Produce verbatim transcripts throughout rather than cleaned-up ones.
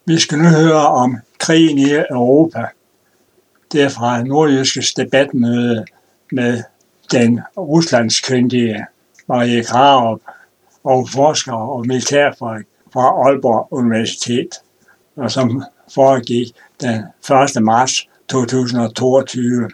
Vi skal nu høre om krigen i Europa. Det er fra Nordjyskes debatmøde med den ruslandskyndige Marie Krarup og forsker og militærfolk fra Aalborg Universitet, og som foregik den første marts to tusind og toogtyve.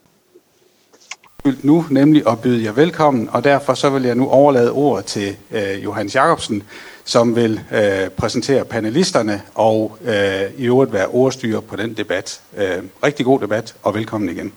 Nu nemlig at byde jer velkommen, og derfor så vil jeg nu overlade ordet til øh, Johannes Jacobsen, som vil øh, præsentere panelisterne og øh, i øvrigt være ordstyrer på den debat. Øh, rigtig god debat, og velkommen igen.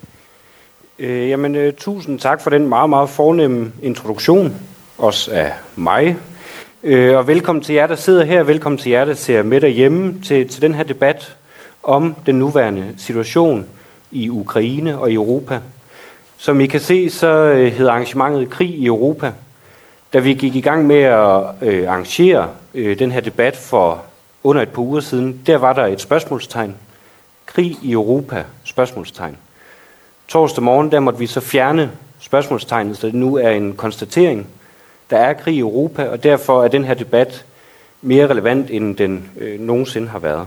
Øh, jamen, øh, tusind tak for den meget, meget fornemme introduktion, også af mig. Øh, og velkommen til jer, der sidder her. Velkommen til jer, der ser med derhjemme til, til den her debat om den nuværende situation i Ukraine og i Europa. Som I kan se, så hedder arrangementet Krig i Europa. Da vi gik i gang med at øh, arrangere øh, den her debat for under et par uger siden, der var der et spørgsmålstegn. Krig i Europa, spørgsmålstegn. Torsdag morgen, der måtte vi så fjerne spørgsmålstegnet, så det nu er en konstatering. Der er krig i Europa, og derfor er den her debat mere relevant, end den øh, nogensinde har været.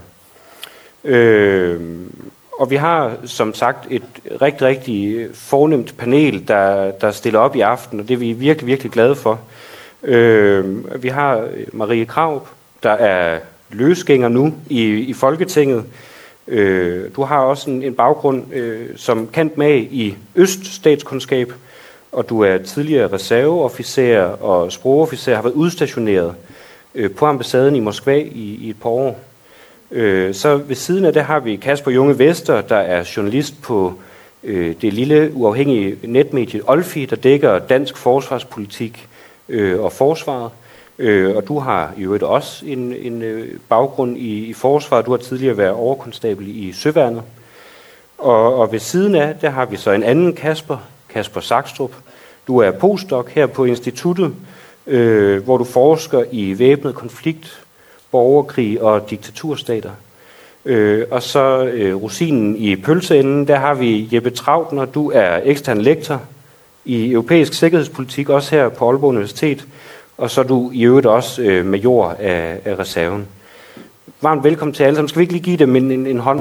Øh, Og vi har, som sagt, et rigtig, rigtig fornemt panel, der, der stiller op i aften, og det er vi virkelig, virkelig glade for. Øh, vi har Marie Krarup, der er løsgænger nu i, i Folketinget. Øh, du har også en, en baggrund øh, som kendt med i øststatskundskab, og du er tidligere reserveofficer og sprogofficer, har været udstationeret øh, på ambassaden i Moskva i, i et par år. Så ved siden af det har vi Kasper Junge Vester, der er journalist på øh, det lille uafhængige netmedie Olfi, der dækker dansk forsvarspolitik øh, og forsvaret. Øh, og du har i øvrigt også en, en øh, baggrund i, i forsvaret. Du har tidligere været overkonstabel i Søværnet. Og, og ved siden af, der har vi så en anden Kasper, Kasper Sakstrup. Du er postdoc her på instituttet, øh, hvor du forsker i væbnet konflikt, borgerkrig og diktaturstater. Øh, og så øh, rosinen i pølseenden, der har vi Jeppe Trautner. Du er ekstern lektor i europæisk sikkerhedspolitik, også her på Aalborg Universitet. Og så er du i øvrigt også øh, major af, af reserven. Varmt velkommen til alle sammen. Skal vi ikke lige give dem en, en, en hånd?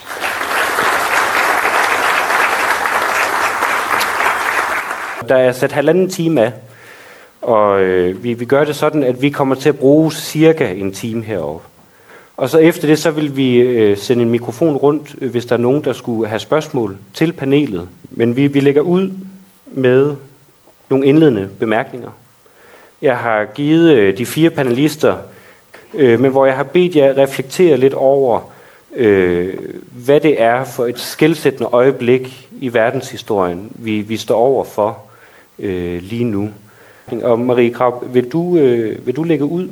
Der er sat halvanden time af. Og øh, vi, vi gør det sådan, at vi kommer til at bruge cirka en time heroppe. Og så efter det, så vil vi øh, sende en mikrofon rundt, øh, hvis der er nogen, der skulle have spørgsmål til panelet. Men vi, vi lægger ud med nogle indledende bemærkninger. Jeg har givet øh, de fire panelister, øh, men hvor jeg har bedt jer reflektere lidt over, øh, hvad det er for et skelsættende øjeblik i verdenshistorien, vi, vi står over for øh, lige nu. Og Marie Krarup, vil du, øh, vil du lægge ud?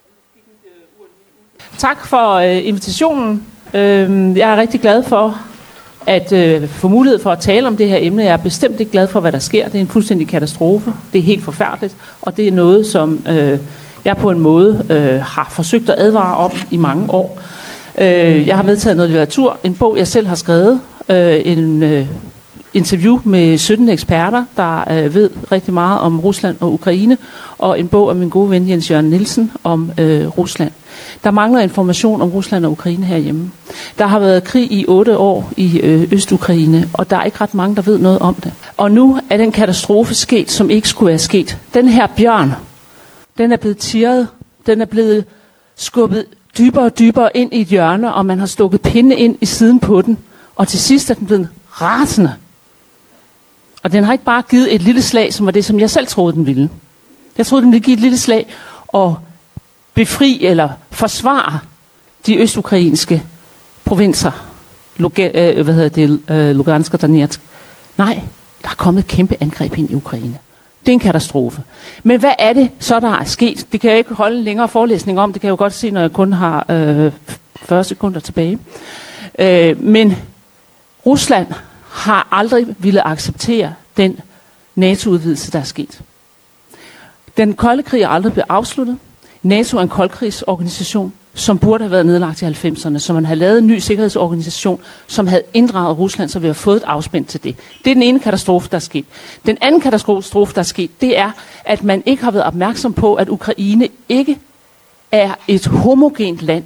Tak for øh, invitationen. Øh, jeg er rigtig glad for at øh, få mulighed for at tale om det her emne. Jeg er bestemt ikke glad for, hvad der sker. Det er en fuldstændig katastrofe. Det er helt forfærdeligt, og det er noget, som øh, jeg på en måde øh, har forsøgt at advare om i mange år. Øh, jeg har medtaget noget litteratur, en bog, jeg selv har skrevet, øh, en øh, interview med sytten eksperter, der øh, ved rigtig meget om Rusland og Ukraine, og en bog af min gode ven Jens Jørgen Nielsen om øh, Rusland. Der mangler information om Rusland og Ukraine herhjemme. Der har været krig i otte år i øh, Øst-Ukraine, og der er ikke ret mange, der ved noget om det. Og nu er den katastrofe sket, som ikke skulle være sket. Den her bjørn, den er blevet tirret, den er blevet skubbet dybere og dybere ind i et hjørne, og man har stukket pinde ind i siden på den, og til sidst er den blevet rasende. Og den har ikke bare givet et lille slag, som var det, som jeg selv troede, den ville. Jeg troede, den ville give et lille slag og befri eller forsvare de østukrainske provinser. Luga, øh, hvad hedder det? Øh, Lugansk og Donetsk. Nej, der er kommet et kæmpe angreb ind i Ukraine. Det er en katastrofe. Men hvad er det så, der er sket? Det kan jeg ikke holde en længere forelæsning om. Det kan jeg jo godt se, når jeg kun har øh, fyrre sekunder tilbage. Øh, men Rusland har aldrig ville acceptere den NATO-udvidelse, der er sket. Den kolde krig er aldrig blevet afsluttet. NATO er en koldkrigsorganisation, som burde have været nedlagt i halvfemserne, så man havde lavet en ny sikkerhedsorganisation, som havde inddraget Rusland, så vi har fået et afspænd til det. Det er den ene katastrofe, der er sket. Den anden katastrofe, der er sket, det er, at man ikke har været opmærksom på, at Ukraine ikke er et homogent land.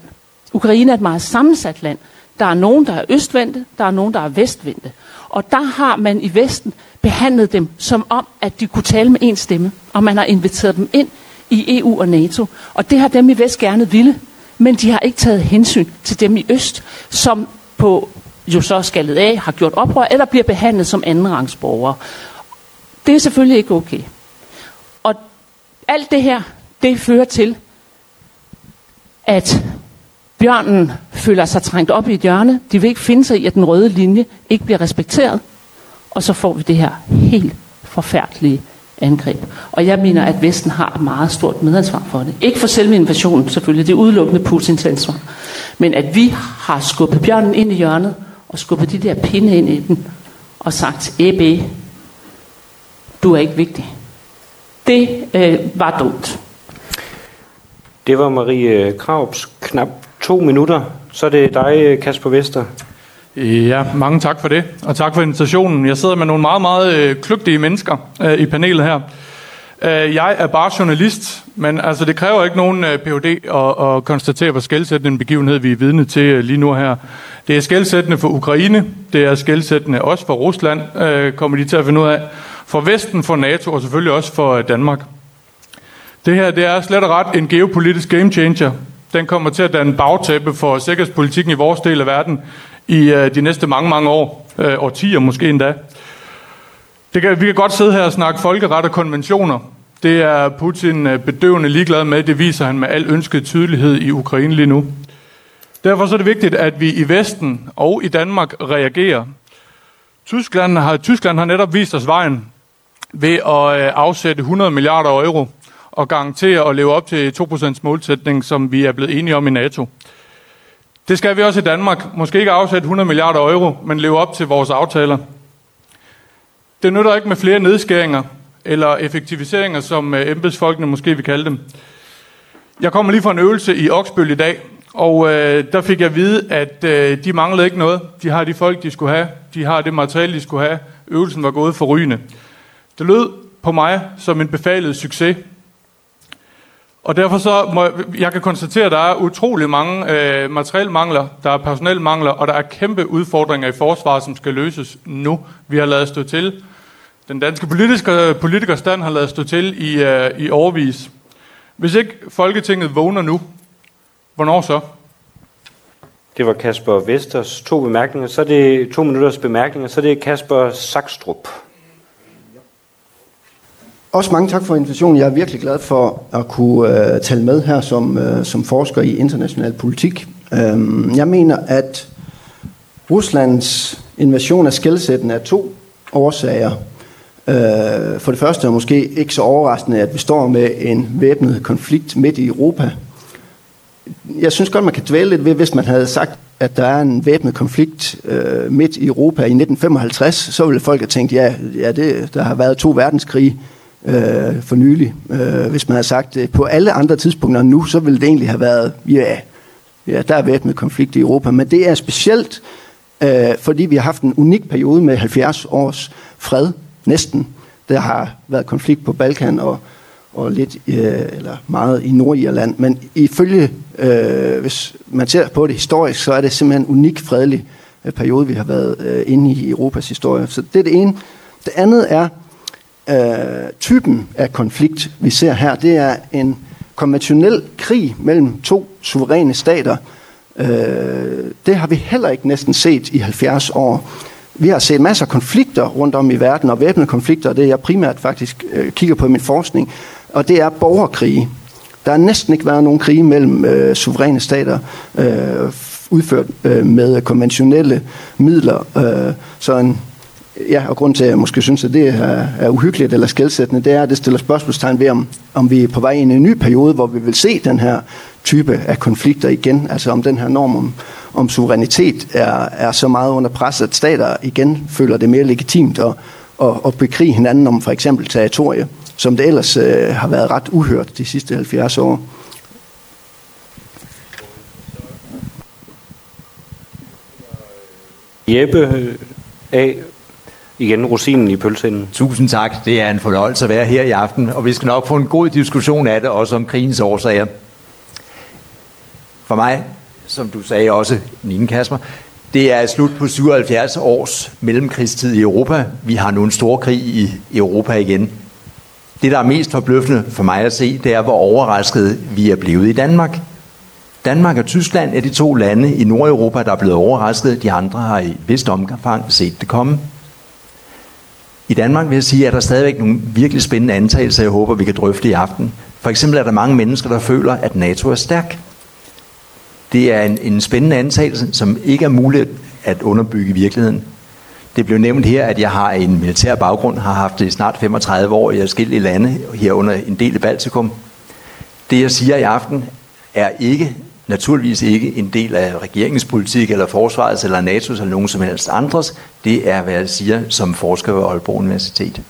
Ukraine er et meget sammensat land. Der er nogen, der er østvendte, der er nogen, der er vestvendte. Og der har man i Vesten behandlet dem som om, at de kunne tale med én stemme. Og man har inviteret dem ind i E U og NATO. Og det har dem i Vest gerne ville. Men de har ikke taget hensyn til dem i Øst, som på jo så skaldet af har gjort oprør, eller bliver behandlet som andenrangsborgere. Det er selvfølgelig ikke okay. Og alt det her, det fører til, at bjørnen føler sig trængt op i et hjørne. De vil ikke finde sig i, at den røde linje ikke bliver respekteret. Og så får vi det her helt forfærdelige angreb. Og jeg mener, at Vesten har et meget stort medansvar for det. Ikke for selve invasionen selvfølgelig, det er udelukkende Putins ansvar. Men at vi har skubbet bjørnen ind i hjørnet, og skubbet de der pinde ind i den, og sagt, Ebbe, du er ikke vigtig. Det øh, var dumt. Det var Marie Krarups knap to minutter. Så er det dig, Kasper Vester. Ja, mange tak for det, og tak for invitationen. Jeg sidder med nogle meget, meget øh, kløgtige mennesker øh, i panelet her. Øh, jeg er bare journalist, men altså, det kræver ikke nogen øh, P H D at, at konstatere, hvor skelsættende en begivenhed vi er vidne til øh, lige nu her. Det er skelsættende for Ukraine, det er skelsættende også for Rusland, øh, kommer de til at finde ud af. For Vesten, for NATO og selvfølgelig også for øh, Danmark. Det her, det er slet og ret en geopolitisk game changer. Den kommer til at danne bagtæppe for sikkerhedspolitikken i vores del af verden i øh, de næste mange, mange år, øh, årtier måske endda. Det kan, vi kan godt sidde her og snakke folkeret og konventioner. Det er Putin øh, bedøvende ligeglad med. Det viser han med al ønsket tydelighed i Ukraine lige nu. Derfor så er det vigtigt, at vi i Vesten og i Danmark reagerer. Tyskland har, Tyskland har netop vist os vejen ved at øh, afsætte hundrede milliarder euro og garantere at leve op til to procent målsætning, som vi er blevet enige om i NATO. Det skal vi også i Danmark. Måske ikke afsætte hundrede milliarder euro, men leve op til vores aftaler. Det nytter ikke med flere nedskæringer eller effektiviseringer, som embedsfolkene måske vil kalde dem. Jeg kommer lige fra en øvelse i Oksbøl i dag, og øh, der fik jeg at vide, at øh, de manglede ikke noget. De har de folk, de skulle have. De har det materiale, de skulle have. Øvelsen var gået forrygende. Det lød på mig som en befalet succes. Og derfor så må jeg, jeg kan konstatere, at der er utrolig mange øh, materielmangler, der er personelmangler, og der er kæmpe udfordringer i forsvaret, som skal løses nu. Vi har ladet stå til. Den danske politiske, politikerstand har ladet stå til i, øh, i årevis. Hvis ikke Folketinget vågner nu, hvornår så? Det var Kasper Vesters to bemærkninger. Så er det to minutters bemærkninger. Så er det Kasper Sakstrup. Også mange tak for invitationen. Jeg er virkelig glad for at kunne uh, tale med her som, uh, som forsker i international politik. Um, jeg mener, at Ruslands invasion af skelsættende af to årsager. Uh, for det første er måske ikke så overraskende, at vi står med en væbnet konflikt midt i Europa. Jeg synes godt, man kan dvæle lidt ved, hvis man havde sagt, at der er en væbnet konflikt uh, midt i Europa i nitten femoghalvtreds, så ville folk have tænkt, ja, ja det, der har været to verdenskrige Øh, for nylig. Øh, hvis man havde sagt det på alle andre tidspunkter nu, så ville det egentlig have været, ja, ja der er væbnet konflikt i Europa, men det er specielt, øh, fordi vi har haft en unik periode med halvfjerds års fred, næsten. Der har været konflikt på Balkan og, og lidt, øh, eller meget i Nordirland, men ifølge, øh, hvis man ser på det historisk, så er det simpelthen en unik fredelig øh, periode, vi har været øh, inde i Europas historie. Så det er det ene. Det andet er, Øh, typen af konflikt, vi ser her, det er en konventionel krig mellem to suveræne stater. Øh, det har vi heller ikke næsten set i halvfjerds år. Vi har set masser af konflikter rundt om i verden, og væbnede konflikter, det er jeg primært faktisk øh, kigger på i min forskning, og det er borgerkrige. Der har næsten ikke været nogen krige mellem øh, suveræne stater, øh, udført øh, med konventionelle midler. Øh, så en Ja, og grund til, at jeg måske synes, at det er, er uhyggeligt eller skelsættende, det er, at det stiller spørgsmålstegn ved, om, om vi er på vej ind i en ny periode, hvor vi vil se den her type af konflikter igen. Altså om den her norm om, om suverænitet er, er så meget under pres, at stater igen føler det mere legitimt at, at, at bekrige hinanden om for eksempel territorie, som det ellers øh, har været ret uhørt de sidste halvfjerds år. Jeppe A. Igen rosinen i pølseenden. Tusind tak. Det er en fornøjelse at være her i aften, og vi skal nok få en god diskussion af det, også om krigens årsager. For mig som du sagde også, Nine Kasper, det er slut på syvoghalvfjerds års mellemkrigstid i Europa. Vi har nu en stor krig i Europa igen. Det, der er mest forbløffende for mig at se, det er, hvor overrasket vi er blevet i Danmark. Danmark og Tyskland er de to lande i Nordeuropa, der er blevet overrasket. De andre har i vist omfang set det komme. I Danmark vil jeg sige, at der stadigvæk nogle virkelig spændende antagelser, jeg håber, vi kan drøfte i aften. For eksempel er der mange mennesker, der føler, at NATO er stærk. Det er en, en spændende antagelse, som ikke er muligt at underbygge i virkeligheden. Det blev nævnt her, at jeg har en militær baggrund, har haft det i snart femogtredive år i forskellige lande, herunder en del i Baltikum. Det, jeg siger i aften, er ikke, naturligvis ikke en del af regeringens politik, eller forsvarets, eller NATO's, eller nogen som helst andres. Det er, hvad jeg siger, som forsker ved Aalborg Universitet.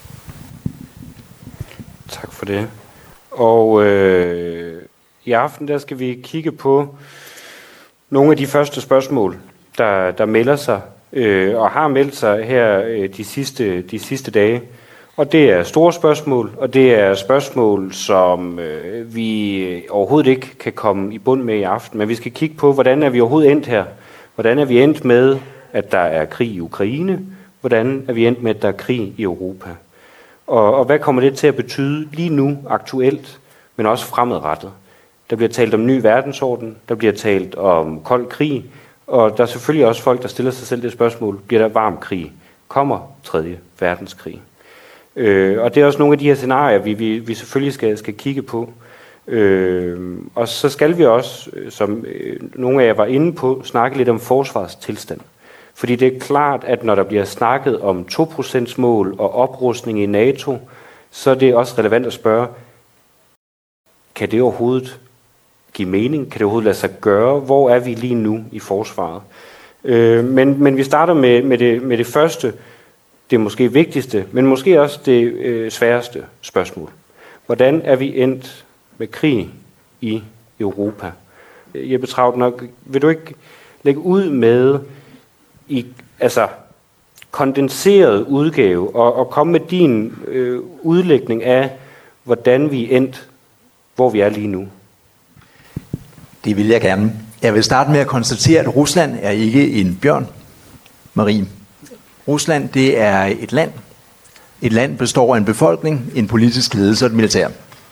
Tak for det. Og øh, i aften, der skal vi kigge på nogle af de første spørgsmål, der, der melder sig, øh, og har meldt sig her øh, de, sidste, de sidste dage. Og det er store spørgsmål, og det er spørgsmål, som øh, vi overhovedet ikke kan komme i bund med i aften. Men vi skal kigge på, hvordan er vi overhovedet endt her? Hvordan er vi endt med, at der er krig i Ukraine? Hvordan er vi endt med, at der er krig i Europa? Og, og hvad kommer det til at betyde lige nu, aktuelt, men også fremadrettet? Der bliver talt om ny verdensorden, der bliver talt om kold krig, og der er selvfølgelig også folk, der stiller sig selv det spørgsmål, bliver der varm krig? Kommer tredje verdenskrig? Øh, og det er også nogle af de her scenarier, vi, vi, vi selvfølgelig skal, skal kigge på. Øh, og så skal vi også, som øh, nogle af jer var inde på, snakke lidt om forsvarstilstand. Fordi det er klart, at når der bliver snakket om to procent mål og oprustning i NATO, så er det også relevant at spørge, kan det overhovedet give mening? Kan det overhovedet lade sig gøre? Hvor er vi lige nu i forsvaret? Øh, men, men vi starter med, med, det, med det første, det måske vigtigste, men måske også det øh, sværeste spørgsmål. Hvordan er vi endt med krig i Europa? Jeppe Trautner, vil du ikke lægge ud med i altså kondenseret udgave og, og komme med din øh, udlægning af, hvordan vi er endt, hvor vi er lige nu? Det vil jeg gerne. Jeg vil starte med at konstatere, at Rusland er ikke en bjørn, Marie. Rusland, det er et land. Et land består af en befolkning, en politisk ledelse og et militær.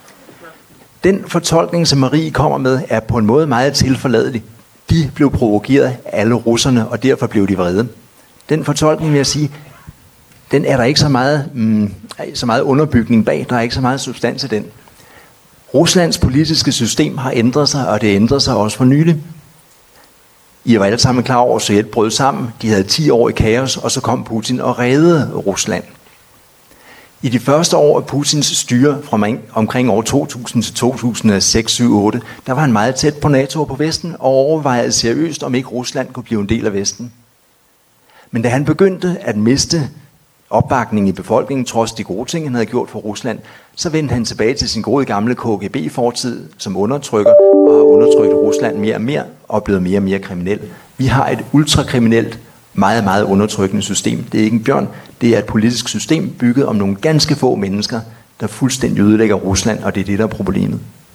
Den fortolkning, som Marie kommer med, er på en måde meget tilforladelig. De blev provokeret af alle russerne, og derfor blev de vrede. Den fortolkning, vil jeg sige, den er der ikke så meget, mm, så meget underbygning bag. Der er ikke så meget substans i den. Ruslands politiske system har ændret sig, og det ændrer sig også for nylig. I var alle sammen klar over, at Sovjet brød sammen. De havde ti år i kaos, og så kom Putin og reddede Rusland. I de første år af Putins styre, fra omkring år to tusind til to tusind og seks, syv, otte, der var han meget tæt på NATO og på Vesten, og overvejede seriøst, om ikke Rusland kunne blive en del af Vesten. Men da han begyndte at miste opbakning i befolkningen, trods de gode ting, han havde gjort for Rusland, så vendte han tilbage til sin gode gamle K G B-fortid som undertrykker, og har undertrykt Rusland mere og mere, og blevet mere og mere kriminel. Vi har et ultrakriminelt, meget, meget undertrykkende system. Det er ikke en bjørn, det er et politisk system bygget om nogle ganske få mennesker, der fuldstændig ødelægger Rusland, og det er det, der er problemet.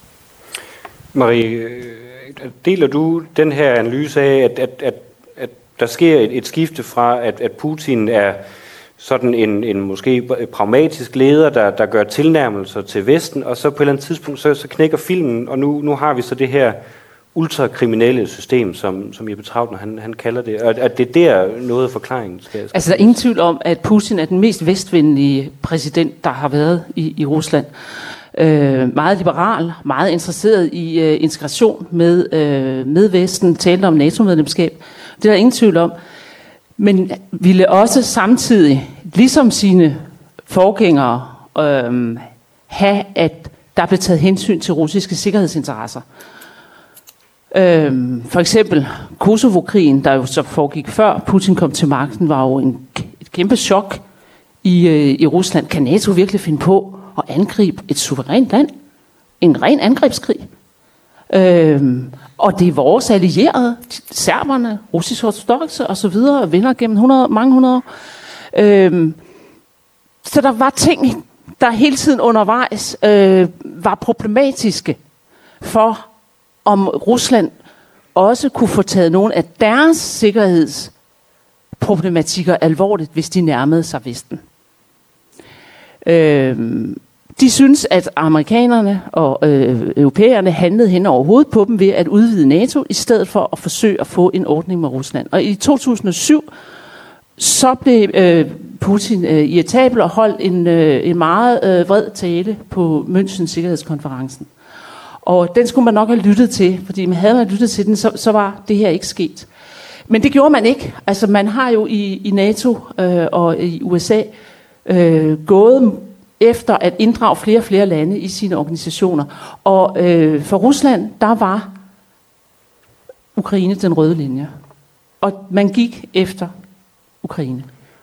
Marie, deler du den her analyse af, at, at, at, at der sker et, et skifte fra, at, at Putin er sådan en, en måske pragmatisk leder, der, der gør tilnærmelser til Vesten, og så på et eller andet tidspunkt, så, så knækker filmen, og nu, nu har vi så det her ultrakriminelle system, som, som Jeppe Trautner, han, han kalder det. Og at det er der noget af forklaringen skal, skal Altså, der er ingen tvivl om, at Putin er den mest vestvenlige præsident, der har været i, i Rusland. Øh, meget liberal, meget interesseret i øh, integration med, øh, med Vesten, talte om NATO-medlemskab. Det er der ingen tvivl om. Men ville også samtidig, ligesom sine forgængere, øh, have, at der blev taget hensyn til russiske sikkerhedsinteresser. Øh, for eksempel Kosovo-krigen, der jo så foregik før Putin kom til magten, var jo en, et kæmpe chok i, øh, i Rusland. Kan NATO virkelig finde på at angribe et suverænt land? En ren angrebskrig. Øhm, og det er vores allierede, serberne, russisk ortodokse og så videre, venner gennem hundrede, mange hundrede år. Øhm, så der var ting, der hele tiden undervejs øh, var problematiske for, om Rusland også kunne få taget nogle af deres sikkerhedsproblematikker alvorligt, hvis de nærmede sig Vesten. Øh, de synes, at amerikanerne og øh, europæerne handlede hen over hovedet på dem ved at udvide NATO, i stedet for at forsøge at få en ordning med Rusland. Og i to tusind og syv, så blev øh, Putin øh, irritabel og holdt en, øh, en meget øh, vred tale på Münchens Sikkerhedskonferencen. Og den skulle man nok have lyttet til, fordi man havde man lyttet til den, så, så var det her ikke sket. Men det gjorde man ikke. Altså man har jo i, i NATO øh, og i U S A øh, gået efter at inddrage flere og flere lande i sine organisationer. Og øh, for Rusland, der var Ukraine den røde linje. Og man gik efter Ukraine.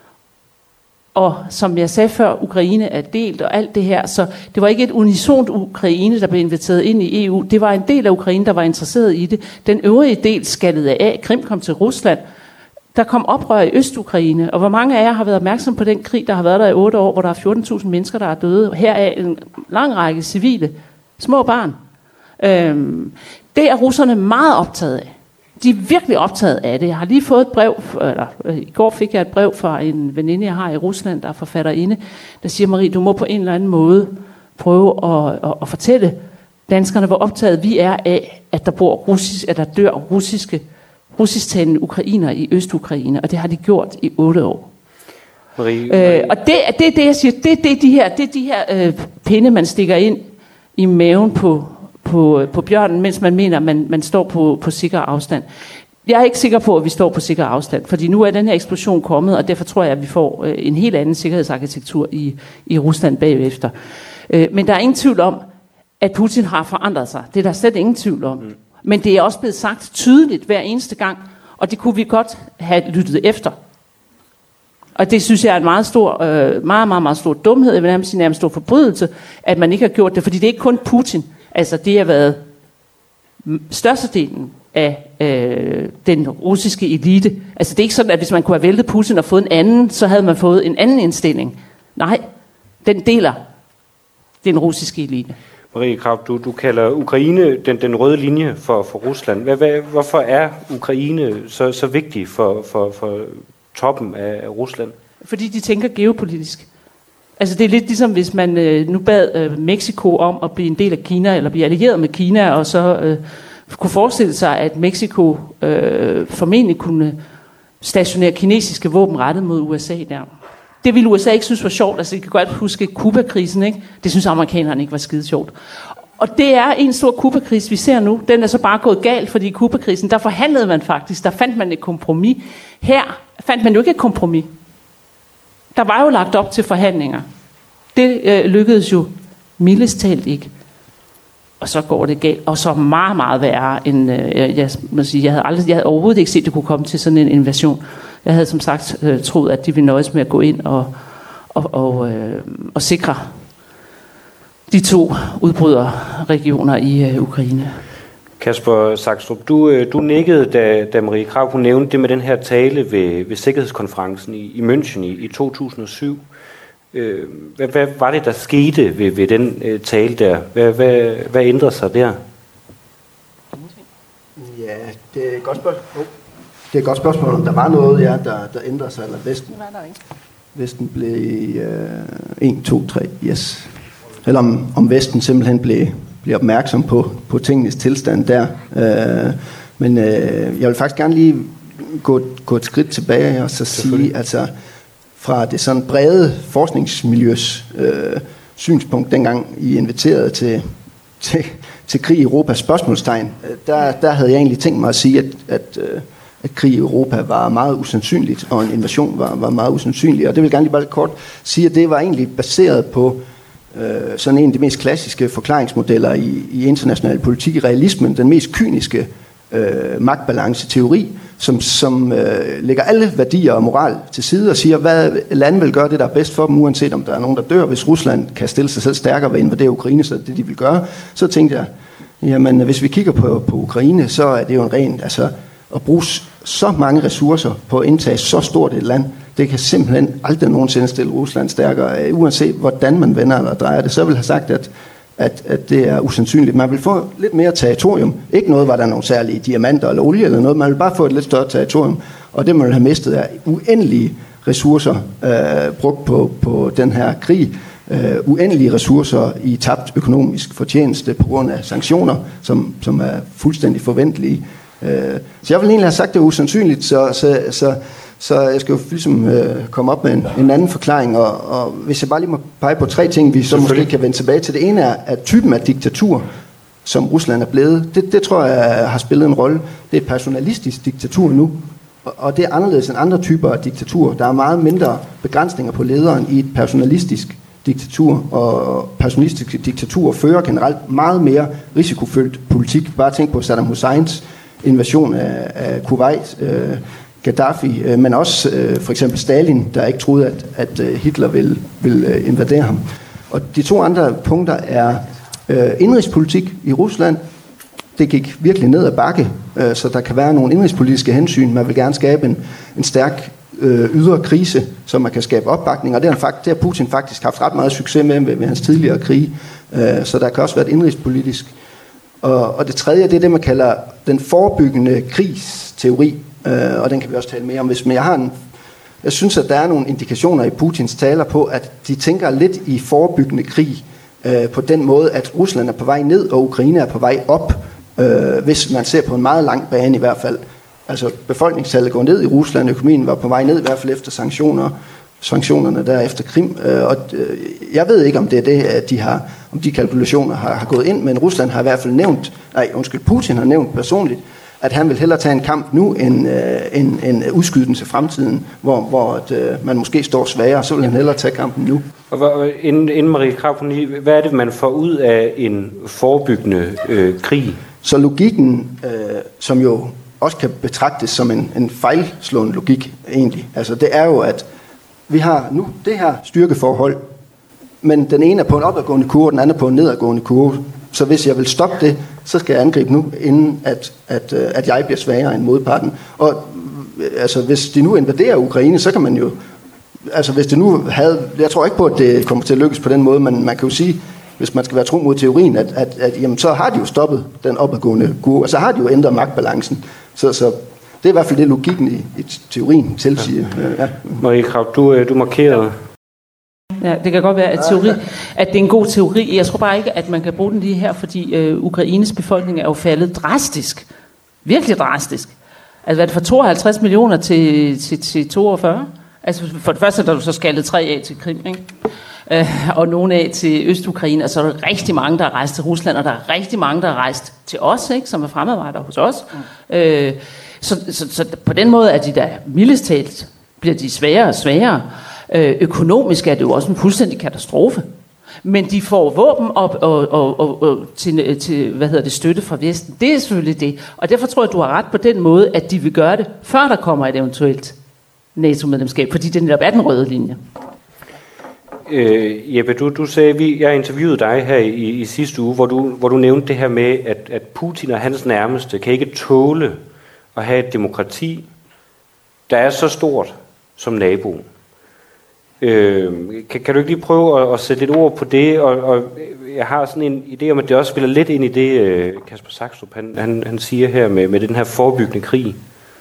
Og som jeg sagde før, Ukraine er delt og alt det her, så det var ikke et unisont Ukraine, der blev inviteret ind i E U. Det var en del af Ukraine, der var interesseret i det. Den øvrige del skallede af. Krim kom til Rusland. Der kom oprør i Øst-Ukraine, og hvor mange af jer har været opmærksom på den krig, der har været der i otte år, hvor der er fjorten tusind mennesker, der er døde. Heraf en lang række civile, små børn. Øhm, det er russerne meget optaget af. De er virkelig optaget af det. Jeg har lige fået et brev, eller i går fik jeg et brev fra en veninde, jeg har i Rusland, der er forfatterinde, der siger, Marie, du må på en eller anden måde prøve at, at, at fortælle danskerne, hvor optaget vi er af, at der bor russisk, at der dør russiske, russisktalende ukrainere i Øst-Ukraine, og det har de gjort i otte år. Marie, Marie. Øh, og det er det, det, jeg siger, det er det, de her, det er de her øh, pinde, man stikker ind i maven på På, på bjørnen, mens man mener, at man, man står på, på sikker afstand. Jeg er ikke sikker på, at vi står på sikker afstand, fordi nu er den her eksplosion kommet, og derfor tror jeg, at vi får øh, en helt anden sikkerhedsarkitektur i, i Rusland bagefter. Øh, men der er ingen tvivl om, at Putin har forandret sig. Det er der slet ingen tvivl om. Mm. Men det er også blevet sagt tydeligt hver eneste gang, og det kunne vi godt have lyttet efter. Og det synes jeg er en meget stor, øh, meget, meget, meget stor dumhed, jeg vil nærmest sige nærmest stor forbrydelse, at man ikke har gjort det, fordi det er ikke kun Putin. Altså det har været størstedelen af øh, den russiske elite. Altså det er ikke sådan, at hvis man kunne have væltet Putin og fået en anden, så havde man fået en anden indstilling. Nej, den deler den russiske elite. Marie Krarup, du, du kalder Ukraine den, den røde linje for, for Rusland. Hvad, hvad, hvorfor er Ukraine så, så vigtig for, for, for toppen af Rusland? Fordi de tænker geopolitisk. Altså det er lidt ligesom hvis man øh, nu bad øh, Mexico om at blive en del af Kina, eller blive allieret med Kina, og så øh, kunne forestille sig, at Mexico øh, formentlig kunne stationere kinesiske våben rettet mod U S A der. Det ville U S A ikke synes var sjovt. Altså, I kan godt huske Kuba-krisen, ikke? Det synes amerikanerne ikke var skide sjovt. Og det er en stor Kuba-krise, vi ser nu. Den er så bare gået galt, fordi i Kuba-krisen, der forhandlede man faktisk. Der fandt man et kompromis. Her fandt man jo ikke et kompromis. Der var jo lagt op til forhandlinger. Det øh, lykkedes jo mildest talt ikke. Og så går det galt. Og så meget, meget værre end... Øh, jeg, må sige, jeg, havde aldrig, jeg havde overhovedet ikke set, at det kunne komme til sådan en invasion. Jeg havde som sagt øh, troet, at de ville nøjes med at gå ind og, og, og, øh, og sikre de to udbryderregioner i øh, Ukraine. Kasper Sakstrup, du, du nikkede, da, da Marie Krarup hun nævnte det med den her tale ved, ved Sikkerhedskonferencen i, i München i, i to tusind og syv. Øh, hvad, hvad var det, der skete ved, ved den øh, tale der? Hvad, hvad, hvad ændrede sig der? Ja, det er et godt spørgsmål. Det er et godt spørgsmål, om der var noget, ja, der, der ændrede sig, eller Vesten, Vesten blev øh, et, to, tre, yes. Eller om, om Vesten simpelthen blev, blev opmærksom på, på tingenes tilstand der. Øh, men øh, jeg vil faktisk gerne lige gå, gå et skridt tilbage og så sige, altså fra det sådan brede forskningsmiljøs øh, synspunkt, dengang I inviterede til, til, til krig i Europa, spørgsmålstegn, der, der havde jeg egentlig tænkt mig at sige, at, at øh, at krig i Europa var meget usandsynligt, og en invasion var, var meget usandsynlig. Og det vil jeg gerne lige bare kort sige, at det var egentlig baseret på øh, sådan en af de mest klassiske forklaringsmodeller i, i international politik, i realismen, den mest kyniske øh, magtbalance-teori, som, som øh, lægger alle værdier og moral til side og siger, hvad lande vil gøre det, der er bedst for dem, uanset om der er nogen, der dør. Hvis Rusland kan stille sig selv stærkere ved at invadere Ukraine, så er det, de vil gøre. Så tænkte jeg, jamen hvis vi kigger på, på Ukraine, så er det jo en ren... altså at bruge så mange ressourcer på at indtage så stort et land, det kan simpelthen aldrig nogensinde stille Rusland stærkere. Uanset hvordan man vender eller drejer det, så vil jeg have sagt, at at, at det er usandsynligt. Man vil få lidt mere territorium. Ikke noget, var der nogle særlige diamanter eller olie eller noget. Man vil bare få et lidt større territorium. Og det, man vil have mistet, er uendelige ressourcer øh, brugt på, på den her krig. Uh, uendelige ressourcer i tabt økonomisk fortjeneste på grund af sanktioner, som, som er fuldstændig forventelige. Uh, så jeg vil egentlig have sagt, det er usandsynligt, så, så, så, så jeg skal jo ligesom uh, komme op med en, en anden forklaring, og, og hvis jeg bare lige må pege på tre ting, vi så måske kan vende tilbage til. Det ene er, at typen af diktatur, som Rusland er blevet, det, det tror jeg har spillet en rolle. Det er et personalistisk diktatur nu, og, og det er anderledes end andre typer af diktatur. Der er meget mindre begrænsninger på lederen i et personalistisk diktatur, og personalistiske diktaturer fører generelt meget mere risikofyldt politik. Bare tænk på Saddam Husseins invasion af, af Kuwait, øh, Gaddafi, øh, men også øh, for eksempel Stalin, der ikke troede, at, at Hitler ville, ville invadere ham. Og de to andre punkter er øh, indrigspolitik i Rusland. Det gik virkelig ned ad bakke, øh, så der kan være nogle indrigspolitiske hensyn. Man vil gerne skabe en, en stærk øh, ydre krise, så man kan skabe opbakning, og det har, fakt, det har Putin faktisk haft ret meget succes med ved, ved hans tidligere krige, øh, så der kan også være et indrigspolitisk. Og, og det tredje, det er det, man kalder den forebyggende krigsteori, øh, og den kan vi også tale mere om, hvis men jeg har en jeg synes, at der er nogle indikationer i Putins taler på, at de tænker lidt i forebyggende krig, øh, på den måde, at Rusland er på vej ned, og Ukraine er på vej op, øh, hvis man ser på en meget lang bane i hvert fald. Altså befolkningstallet går ned i Rusland, økonomien var på vej ned, i hvert fald efter sanktioner, sanktionerne der efter Krim. Øh, og øh, jeg ved ikke, om det er det, at de har, om de kalkulationer har, har gået ind, men Rusland har i hvert fald nævnt, nej, undskyld, Putin har nævnt personligt, at han vil hellere tage en kamp nu, end, øh, end, end udskyde den til fremtiden, hvor, hvor at, øh, man måske står svagere, så vil han hellere tage kampen nu. Og inden, inden Marie Krarup, hvad er det, man får ud af en forebyggende øh, krig? Så logikken, øh, som jo også kan betragtes som en, en fejlslående logik egentlig, altså det er jo, at vi har nu det her styrkeforhold, men den ene er på en opadgående kurve, den anden er på en nedadgående kurve. Så hvis jeg vil stoppe det, så skal jeg angribe nu, inden at, at, at jeg bliver svagere end modparten. Og altså, hvis de nu invaderer Ukraine, så kan man jo... Altså, hvis det nu havde... Jeg tror ikke på, at det kommer til at lykkes på den måde, men man kan jo sige, hvis man skal være tro mod teorien, at, at, at jamen, så har de jo stoppet den opadgående kurve, og så har de jo ændret magtbalancen. Så, så det er i hvert fald det, logikken i, i teorien tilsiger. Ja. Ja. Marie Krarup, du, du markerede... Ja, det kan godt være, at, teori, at det er en god teori. Jeg tror bare ikke, at man kan bruge den lige her, fordi øh, Ukraines befolkning er jo faldet drastisk. Virkelig drastisk. Altså hvad er det fra tooghalvtreds millioner til, til, til toogfyrre? Altså for det første, der er du så skaldet tre af til Krim, ikke? Øh, og nogle af til Øst-Ukraine, og så er der rigtig mange, der er rejst til Rusland, og der er rigtig mange, der er rejst til os, ikke? Som er fremadrettere hos os. Mm. Øh, så, så, så på den måde er de der mildest talt, bliver de sværere og sværere. Økonomisk er det jo også en fuldstændig katastrofe. Men de får våben op og, og, og, og til, til hvad hedder det, støtte fra Vesten. Det er selvfølgelig det. Og derfor tror jeg, du har ret på den måde, at de vil gøre det, før der kommer et eventuelt NATO-medlemskab, fordi det netop er den røde linje. Øh, Jeppe, du, du sagde, vi, jeg interviewede dig her i, i sidste uge, hvor du, hvor du nævnte det her med, at, at Putin og hans nærmeste kan ikke tåle at have et demokrati, der er så stort som naboen. Øh, kan, kan du ikke lige prøve at, at sætte lidt ord på det, og, og jeg har sådan en idé om, at det også spiller lidt ind i det, øh, Kasper Saxrup, han, han, han siger her med, med den her forebyggende krig.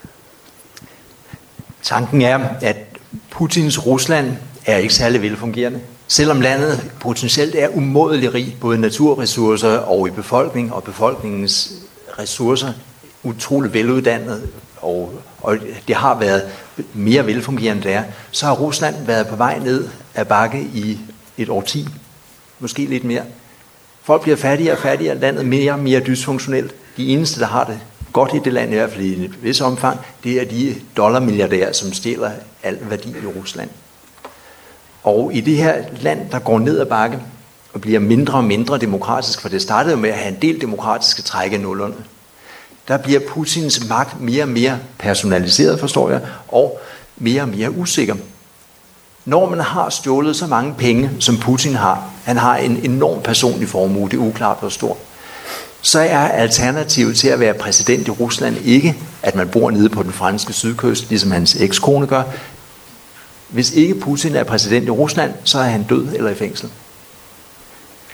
Tanken er, at Putins Rusland er ikke særlig velfungerende. Selvom landet potentielt er umådelig rig, både naturressourcer og i befolkning, og befolkningens ressourcer utrolig veluddannet, og, og det har været mere velfungerende der, så har Rusland været på vej ned ad bakke i et årti, måske lidt mere. Folk bliver fattigere og fattigere, landet mere og mere dysfunktionelt. De eneste, der har det godt i det land, i hvert fald i et vis omfang, det er de dollarmilliardærer, som stjæler al værdi i Rusland. Og i det her land, der går ned ad bakke og bliver mindre og mindre demokratisk, for det startede med at have en del demokratiske træk i nullerne, der bliver Putins magt mere og mere personaliseret, forstår jeg, og mere og mere usikker. Når man har stjålet så mange penge, som Putin har, han har en enorm personlig formue, det er uklart hvor stor, så er alternativet til at være præsident i Rusland ikke, at man bor nede på den franske sydkyst, ligesom hans ekskone gør. Hvis ikke Putin er præsident i Rusland, så er han død eller i fængsel.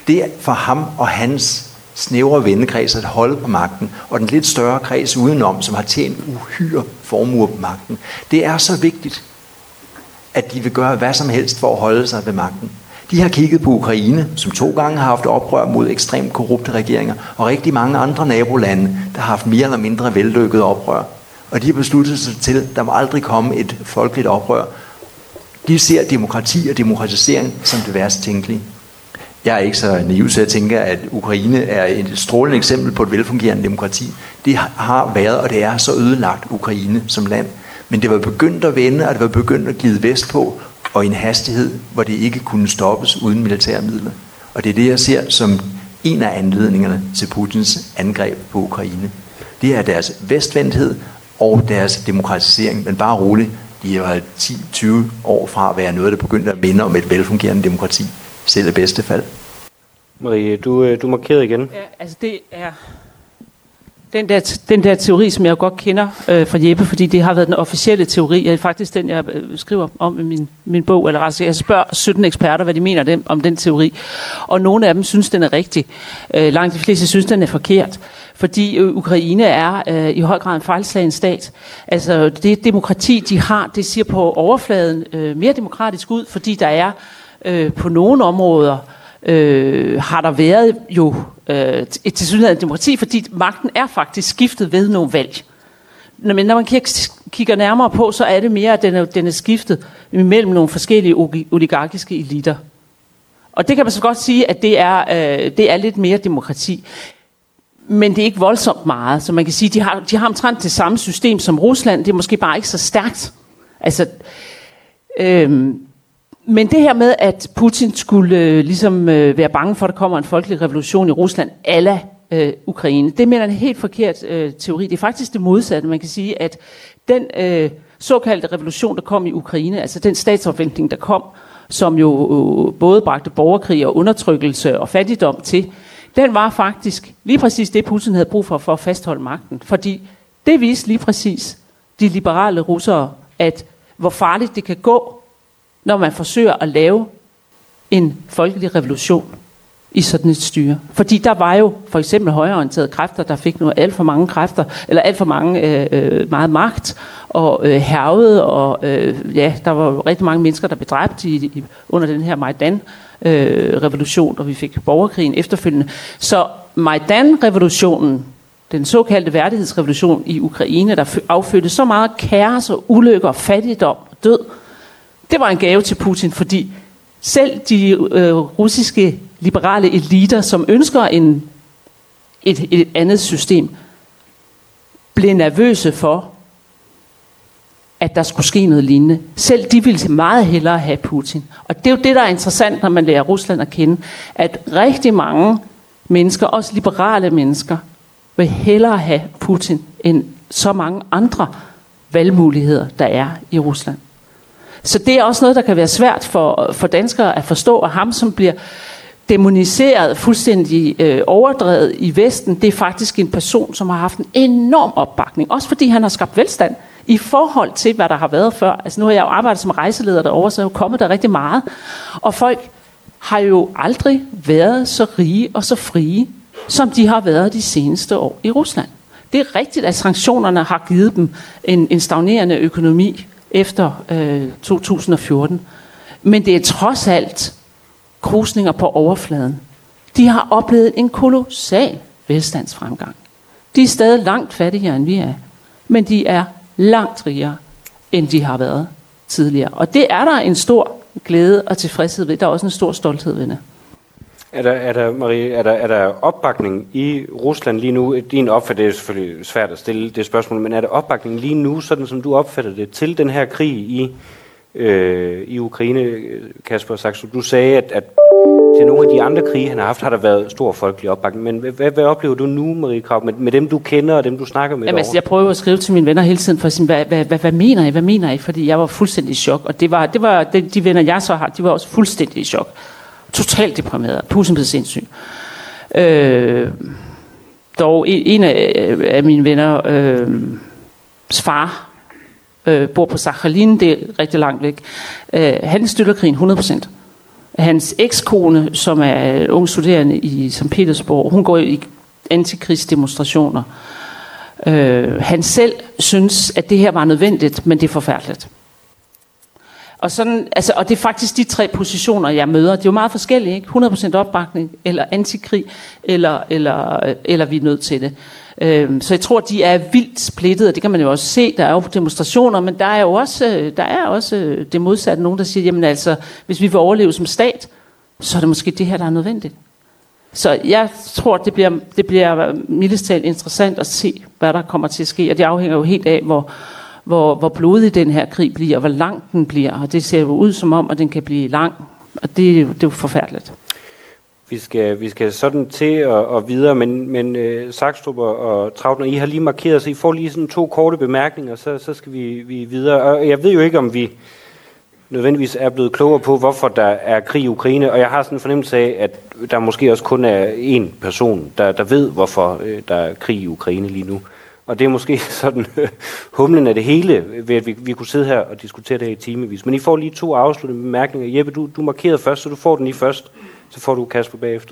Det er for ham og hans snævre vennekreds at holde på magten, og den lidt større kreds udenom, som har tjent uhyre formuer på magten. Det er så vigtigt, at de vil gøre hvad som helst for at holde sig ved magten. De har kigget på Ukraine, som to gange har haft oprør mod ekstremt korrupte regeringer, og rigtig mange andre nabolande, der har haft mere eller mindre vellykket oprør. Og de har besluttet sig til, at der må aldrig komme et folkeligt oprør. De ser demokrati og demokratisering som det værste tænkelige. Jeg er ikke så naiv, så jeg tænker, at Ukraine er et strålende eksempel på et velfungerende demokrati. Det har været, og det er så ødelagt Ukraine som land. Men det var begyndt at vende, og det var begyndt at glide vest på, og i en hastighed, hvor det ikke kunne stoppes uden militære midler. Og det er det, jeg ser som en af anledningerne til Putins angreb på Ukraine. Det er deres vestvendthed og deres demokratisering, men bare roligt, de er jo ti til tyve år fra at være noget, der begyndte at minde om et velfungerende demokrati, selv i bedste fald. Marie, du, du markerede igen. Ja, altså det er den der, den der teori, som jeg godt kender øh, fra Jeppe, fordi det har været den officielle teori, og det er faktisk den, jeg øh, skriver om i min, min bog, eller altså jeg spørger sytten eksperter, hvad de mener dem, om den teori, og nogle af dem synes, den er rigtig. Øh, langt de fleste synes, den er forkert, fordi øh, Ukraine er øh, i høj grad en fejlslagen stat. Altså det demokrati, de har, det siger på overfladen øh, mere demokratisk ud, fordi der er øh, på nogle områder, øh, har der været jo et tilsyneladende demokrati, fordi magten er faktisk skiftet ved nogle valg. Men når man kigger nærmere på, så er det mere, at den er, den er skiftet mellem nogle forskellige oligarkiske eliter. Og det kan man så godt sige, at det er, øh, det er lidt mere demokrati. Men det er ikke voldsomt meget. Så man kan sige, at de har, de har omtrent det samme system som Rusland. Det er måske bare ikke så stærkt. Altså... Øh, Men det her med, at Putin skulle øh, ligesom øh, være bange for, at der kommer en folkelig revolution i Rusland a la øh, Ukraine, det mener en helt forkert øh, teori. Det er faktisk det modsatte. Man kan sige, at den øh, såkaldte revolution, der kom i Ukraine, altså den statsopvækling, der kom, som jo øh, både bragte borgerkrig og undertrykkelse og fattigdom til, den var faktisk lige præcis det, Putin havde brug for, for at fastholde magten. Fordi det viste lige præcis de liberale russere, at hvor farligt det kan gå, når man forsøger at lave en folkelig revolution i sådan et styre. Fordi der var jo for eksempel højreorienterede kræfter, der fik noget alt for mange kræfter, eller alt for mange øh, meget magt, og øh, hærvede, og øh, ja, der var jo rigtig mange mennesker, der blev dræbt i, i, under den her Majdan-revolution, øh, og vi fik borgerkrigen efterfølgende. Så Majdan-revolutionen, den såkaldte værdighedsrevolution i Ukraine, der affødte så meget kaos og ulykker, fattigdom og død, det var en gave til Putin, fordi selv de øh, russiske liberale eliter, som ønsker en, et, et andet system, blev nervøse for, at der skulle ske noget lignende. Selv de ville meget hellere have Putin. Og det er jo det, der er interessant, når man lærer Rusland at kende, at rigtig mange mennesker, også liberale mennesker, vil hellere have Putin end så mange andre valgmuligheder, der er i Rusland. Så det er også noget, der kan være svært for, for danskere at forstå, at ham, som bliver dæmoniseret, fuldstændig øh, overdrevet i Vesten, det er faktisk en person, som har haft en enorm opbakning. Også fordi han har skabt velstand i forhold til, hvad der har været før. Altså nu har jeg jo arbejdet som rejseleder derovre, så er jo kommet der rigtig meget. Og folk har jo aldrig været så rige og så frie, som de har været de seneste år i Rusland. Det er rigtigt, at sanktionerne har givet dem en, en stagnerende økonomi efter øh, to tusind og fjorten. Men det er trods alt krusninger på overfladen. De har oplevet en kolossal velstandsfremgang. De er stadig langt fattigere, end vi er. Men de er langt rigere, end de har været tidligere. Og det er der en stor glæde og tilfredshed ved. Der er også en stor stolthed ved det. Er der, er der, Marie, er der, er der opbakning i Rusland lige nu? Din opfattelse, det er selvfølgelig svært at stille det spørgsmål, men er der opbakning lige nu, sådan som du opfatter det, til den her krig i, øh, i Ukraine, Kasper Saxo? Du sagde, at, at til nogle af de andre krige, han har haft, har der været stor folkelig opbakning. Men hvad, hvad oplever du nu, Marie Krarup, med, med dem, du kender og dem, du snakker med? Jamen, altså, jeg prøver at skrive til mine venner hele tiden for at sige, hvad, hvad, hvad, hvad mener I? Hvad mener I? Fordi jeg var fuldstændig i chok, og det var, det var de, de venner, jeg så har, de var også fuldstændig i chok. Totalt deprimeret. Putin blev sindssyg. Øh, dog en af, af mine venner, øh, far, øh, bor på Sakhalin, det er rigtig langt væk. Øh, han støtter krigen hundrede procent. Hans ekskone, som er ung studerende i Sankt Petersborg, hun går i antikrigsdemonstrationer. Øh, han selv synes, at det her var nødvendigt, men det er forfærdeligt. Og, sådan, altså, og det er faktisk de tre positioner, jeg møder. Det er jo meget forskellige, ikke? hundrede procent opbakning, eller antikrig, eller, eller, eller vi er nødt til det. Øh, så jeg tror, de er vildt splittet, og det kan man jo også se. Der er jo demonstrationer, men der er jo også, der er også det modsatte. Nogen, der siger, jamen altså, hvis vi vil overleve som stat, så er det måske det her, der er nødvendigt. Så jeg tror, det bliver, det bliver mildest talt interessant at se, hvad der kommer til at ske. Og det afhænger jo helt af, hvor, hvor, hvor blodig den her krig bliver, og hvor lang den bliver. Og det ser jo ud som om, at den kan blive lang. Og det er jo, det er jo forfærdeligt. Vi skal, vi skal sådan til og, og videre, men, men uh, Sakstrup og Trautner, I har lige markeret, så I får lige sådan to korte bemærkninger, så, så skal vi, vi videre. Og jeg ved jo ikke, om vi nødvendigvis er blevet klogere på, hvorfor der er krig i Ukraine, og jeg har sådan en fornemmelse af, at der måske også kun er én person, der, der ved, hvorfor øh, der er krig i Ukraine lige nu. Og det er måske sådan øh, humlen af det hele, ved at vi, vi kunne sidde her og diskutere det i timevis. Men I får lige to afsluttende bemærkninger. Jeppe, du, du markerede først, så du får den lige først, så får du Kasper bagefter.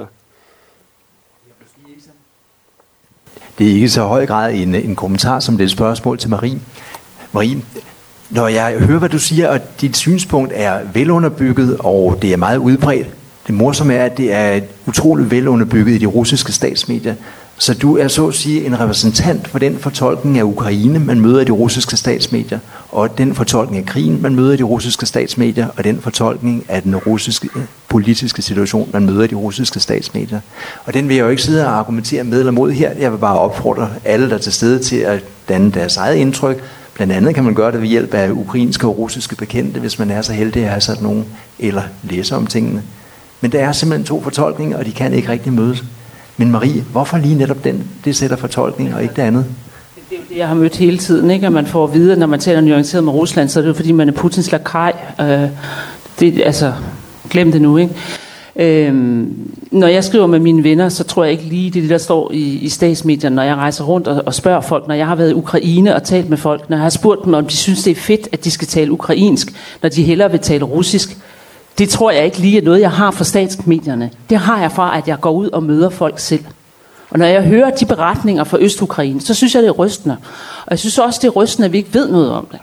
Det er ikke så høj grad en, en kommentar, som det er et spørgsmål til Marie. Marie, når jeg hører, hvad du siger, og dit synspunkt er velunderbygget, og det er meget udbredt. Det morsomme er, at det er utroligt velunderbygget i de russiske statsmedier. Så du er så at sige en repræsentant for den fortolkning af Ukraine, man møder i de russiske statsmedier, og den fortolkning af krigen, man møder i de russiske statsmedier, og den fortolkning af den russiske politiske situation, man møder i de russiske statsmedier. Og den vil jeg jo ikke sidde og argumentere med eller mod her. Jeg vil bare opfordre alle, der er til stede, til at danne deres eget indtryk. Blandt andet kan man gøre det ved hjælp af ukrainske og russiske bekendte, hvis man er så heldig at have sådan nogen, eller læse om tingene. Men der er simpelthen to fortolkninger, og de kan ikke rigtig mødes. Men Marie, hvorfor lige netop den, det sætter fortolkning, og ikke det andet? Det er jo det, jeg har mødt hele tiden, ikke? At man får at vide, når man taler nuanceret med Rusland, så er det jo fordi, man er Putins lakaj. Øh, det, altså, glem det nu, ikke? Øhm, når jeg skriver med mine venner, så tror jeg ikke lige det, der står i, i statsmedierne, når jeg rejser rundt og, og spørger folk, når jeg har været i Ukraine og talt med folk, når jeg har spurgt dem, om de synes, det er fedt, at de skal tale ukrainsk, når de hellere vil tale russisk. Det tror jeg ikke lige er noget, jeg har fra statsmedierne. Det har jeg fra, at jeg går ud og møder folk selv. Og når jeg hører de beretninger fra Øst-Ukraine, så synes jeg, det er rystende. Og jeg synes også, det er rystende, at vi ikke ved noget om det.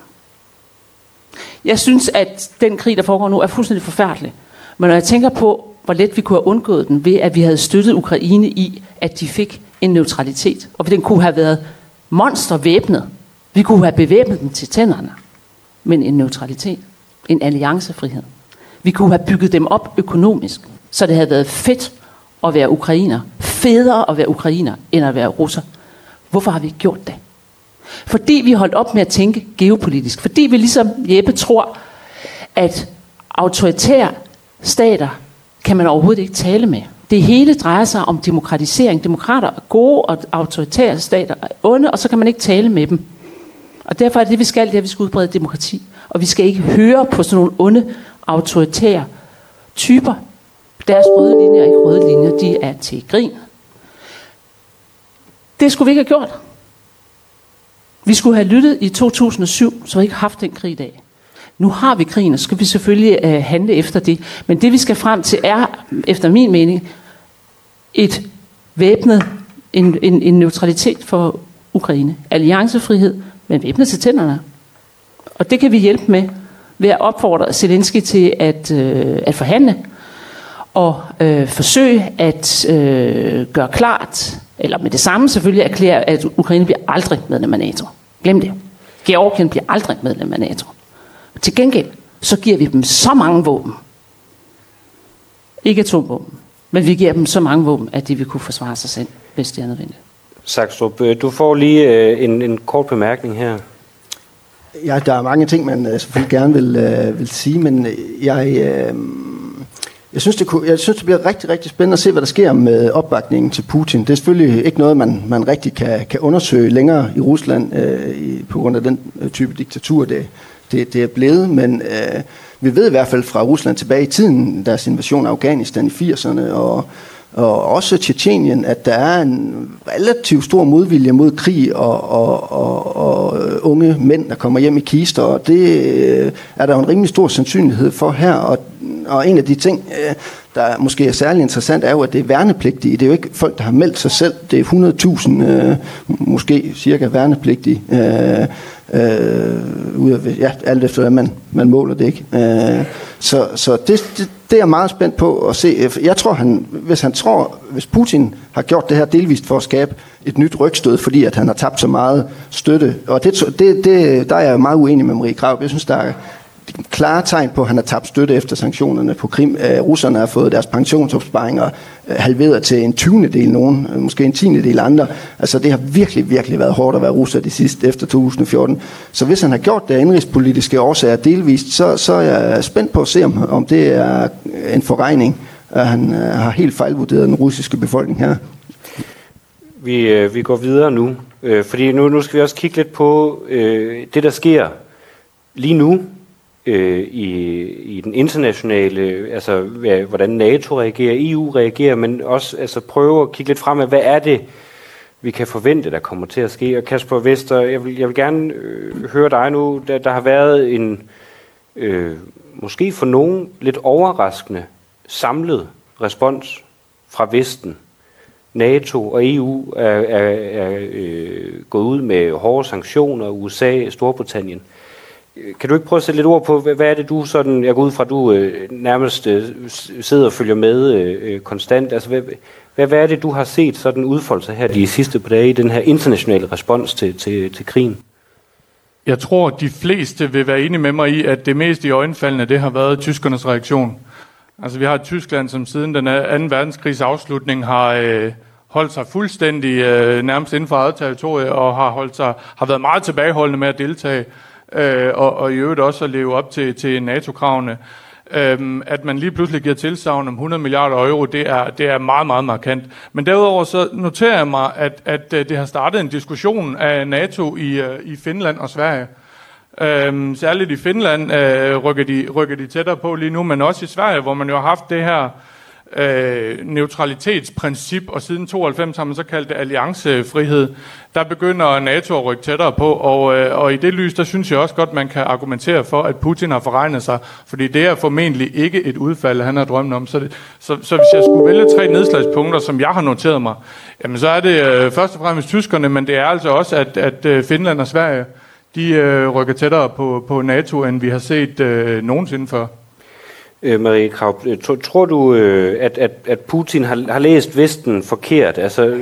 Jeg synes, at den krig, der foregår nu, er fuldstændig forfærdelig. Men når jeg tænker på, hvor let vi kunne have undgået den, ved at vi havde støttet Ukraine i, at de fik en neutralitet. Og den kunne have været monstervæbnet. Vi kunne have bevæbnet dem til tænderne. Men en neutralitet. En alliancefrihed. Vi kunne have bygget dem op økonomisk, så det havde været fedt at være ukrainer. Federe at være ukrainer, end at være russer. Hvorfor har vi ikke gjort det? Fordi vi holdt op med at tænke geopolitisk. Fordi vi ligesom Jeppe tror, at autoritære stater kan man overhovedet ikke tale med. Det hele drejer sig om demokratisering. Demokrater er gode, og autoritære stater er onde, og så kan man ikke tale med dem. Og derfor er det, vi skal, det er, at vi skal udbrede demokrati. Og vi skal ikke høre på sådan nogle onde, autoritære typer. Deres røde linjer er ikke røde linjer, de er til grin. Det skulle vi ikke have gjort. Vi skulle have lyttet i to tusind og syv, så vi ikke haft den krig i dag. Nu har vi krigen, og så skal vi selvfølgelig øh, handle efter det. Men det vi skal frem til er, efter min mening, et væbnet, en, en, en neutralitet for Ukraine. Alliancefrihed, men væbnet til tænderne. Og det kan vi hjælpe med ved at opfordre Zelensky til at, øh, at forhandle og øh, forsøge at øh, gøre klart, eller med det samme selvfølgelig erklære, at Ukraine bliver aldrig medlem af NATO. Glem det. Georgien bliver aldrig medlem af NATO. Til gengæld, så giver vi dem så mange våben. Ikke atomvåben, men vi giver dem så mange våben, at de vil kunne forsvare sig selv, hvis det er nødvendigt. Sakstrup, du får lige en, en kort bemærkning her. Ja, der er mange ting, man uh, selvfølgelig gerne vil, uh, vil sige, men jeg, uh, jeg, synes, det kunne, jeg synes, det bliver rigtig, rigtig spændende at se, hvad der sker med opbakningen til Putin. Det er selvfølgelig ikke noget, man, man rigtig kan, kan undersøge længere i Rusland, uh, i, på grund af den uh, type diktatur, det, det, det er blevet, men uh, vi ved i hvert fald fra Rusland tilbage i tiden, deres invasion af Afghanistan i firserne, og og også Tjetjenien, at der er en relativt stor modvilje mod krig og, og, og, og unge mænd, der kommer hjem i kister, og det er der jo en rimelig stor sandsynlighed for her, og og en af de ting, der måske er særlig interessant, er jo, at det er værnepligtige. Det er jo ikke folk, der har meldt sig selv. Det er hundrede tusind, øh, måske cirka værnepligtige. Øh, øh, ud af, ja, alt efter, hvad man, man måler det, ikke? Øh, så så det, det, det er jeg meget spændt på at se. Jeg tror, han, hvis han tror, hvis Putin har gjort det her delvist for at skabe et nyt rygstød, fordi at han har tabt så meget støtte, og det, det, det, der er jeg meget uenig med Marie Krarup. Jeg synes, der er klare tegn på, at han har tabt støtte efter sanktionerne på Krim. Uh, russerne har fået deres pensionsopsparinger uh, halveret til en tyvende del nogen, uh, måske en tiende del andre. Altså det har virkelig, virkelig været hårdt at være russer de sidste efter to tusind og fjorten. Så hvis han har gjort det af indrigspolitiske årsager delvist, så, så er jeg spændt på at se, om, om det er en forregning, at han uh, har helt fejlvurderet den russiske befolkning her. Vi, øh, vi går videre nu, øh, fordi nu, nu skal vi også kigge lidt på øh, det, der sker lige nu, I, i den internationale, altså hvordan NATO reagerer, E U reagerer, men også altså, prøve at kigge lidt fremad, hvad er det, vi kan forvente, der kommer til at ske. Og Kasper Vester, jeg vil, jeg vil gerne øh, høre dig nu, der, der har været en, øh, måske for nogen, lidt overraskende samlet respons fra Vesten. NATO og E U er, er, er øh, gået ud med hårde sanktioner, U S A, Storbritannien. Kan du ikke prøve at sætte lidt ord på, hvad er det du sådan, jeg går ud fra, at du øh, nærmest øh, sidder og følger med øh, konstant, altså hvad, hvad, hvad er det du har set sådan udfolde sig her de sidste par dage i den her internationale respons til, til, til krigen? Jeg tror, de fleste vil være enige med mig i, at det mest i øjenfaldende, det har været tyskernes reaktion. Altså vi har Tyskland, som siden den anden verdenskrigs afslutning har øh, holdt sig fuldstændig øh, nærmest inden for eget territorie, og har, holdt sig, har været meget tilbageholdende med at deltage. Øh, og, og i øvrigt også at leve op til, til NATO-kravene. Øhm, at man lige pludselig giver tilsagn om hundrede milliarder euro, det er, det er meget, meget markant. Men derudover så noterer jeg mig, at, at det har startet en diskussion af NATO i, i Finland og Sverige. Øhm, særligt i Finland øh, rykker, de, rykker de tættere på lige nu, men også i Sverige, hvor man jo har haft det her øh, neutralitetsprincip, og siden tooghalvfems har man så kaldt det alliancefrihed. Der begynder NATO at rykke tættere på, og, øh, og i det lys, der synes jeg også godt, man kan argumentere for, at Putin har forregnet sig, fordi det er formentlig ikke et udfald, han har drømt om. Så, det, så, så hvis jeg skulle vælge tre nedslagspunkter, som jeg har noteret mig, jamen så er det øh, først og fremmest tyskerne, men det er altså også, at, at øh, Finland og Sverige, de øh, rykker tættere på, på NATO, end vi har set øh, nogensinde før. Øh, Marie Krarup, tror du, øh, at, at, at Putin har, har læst Vesten forkert? Altså,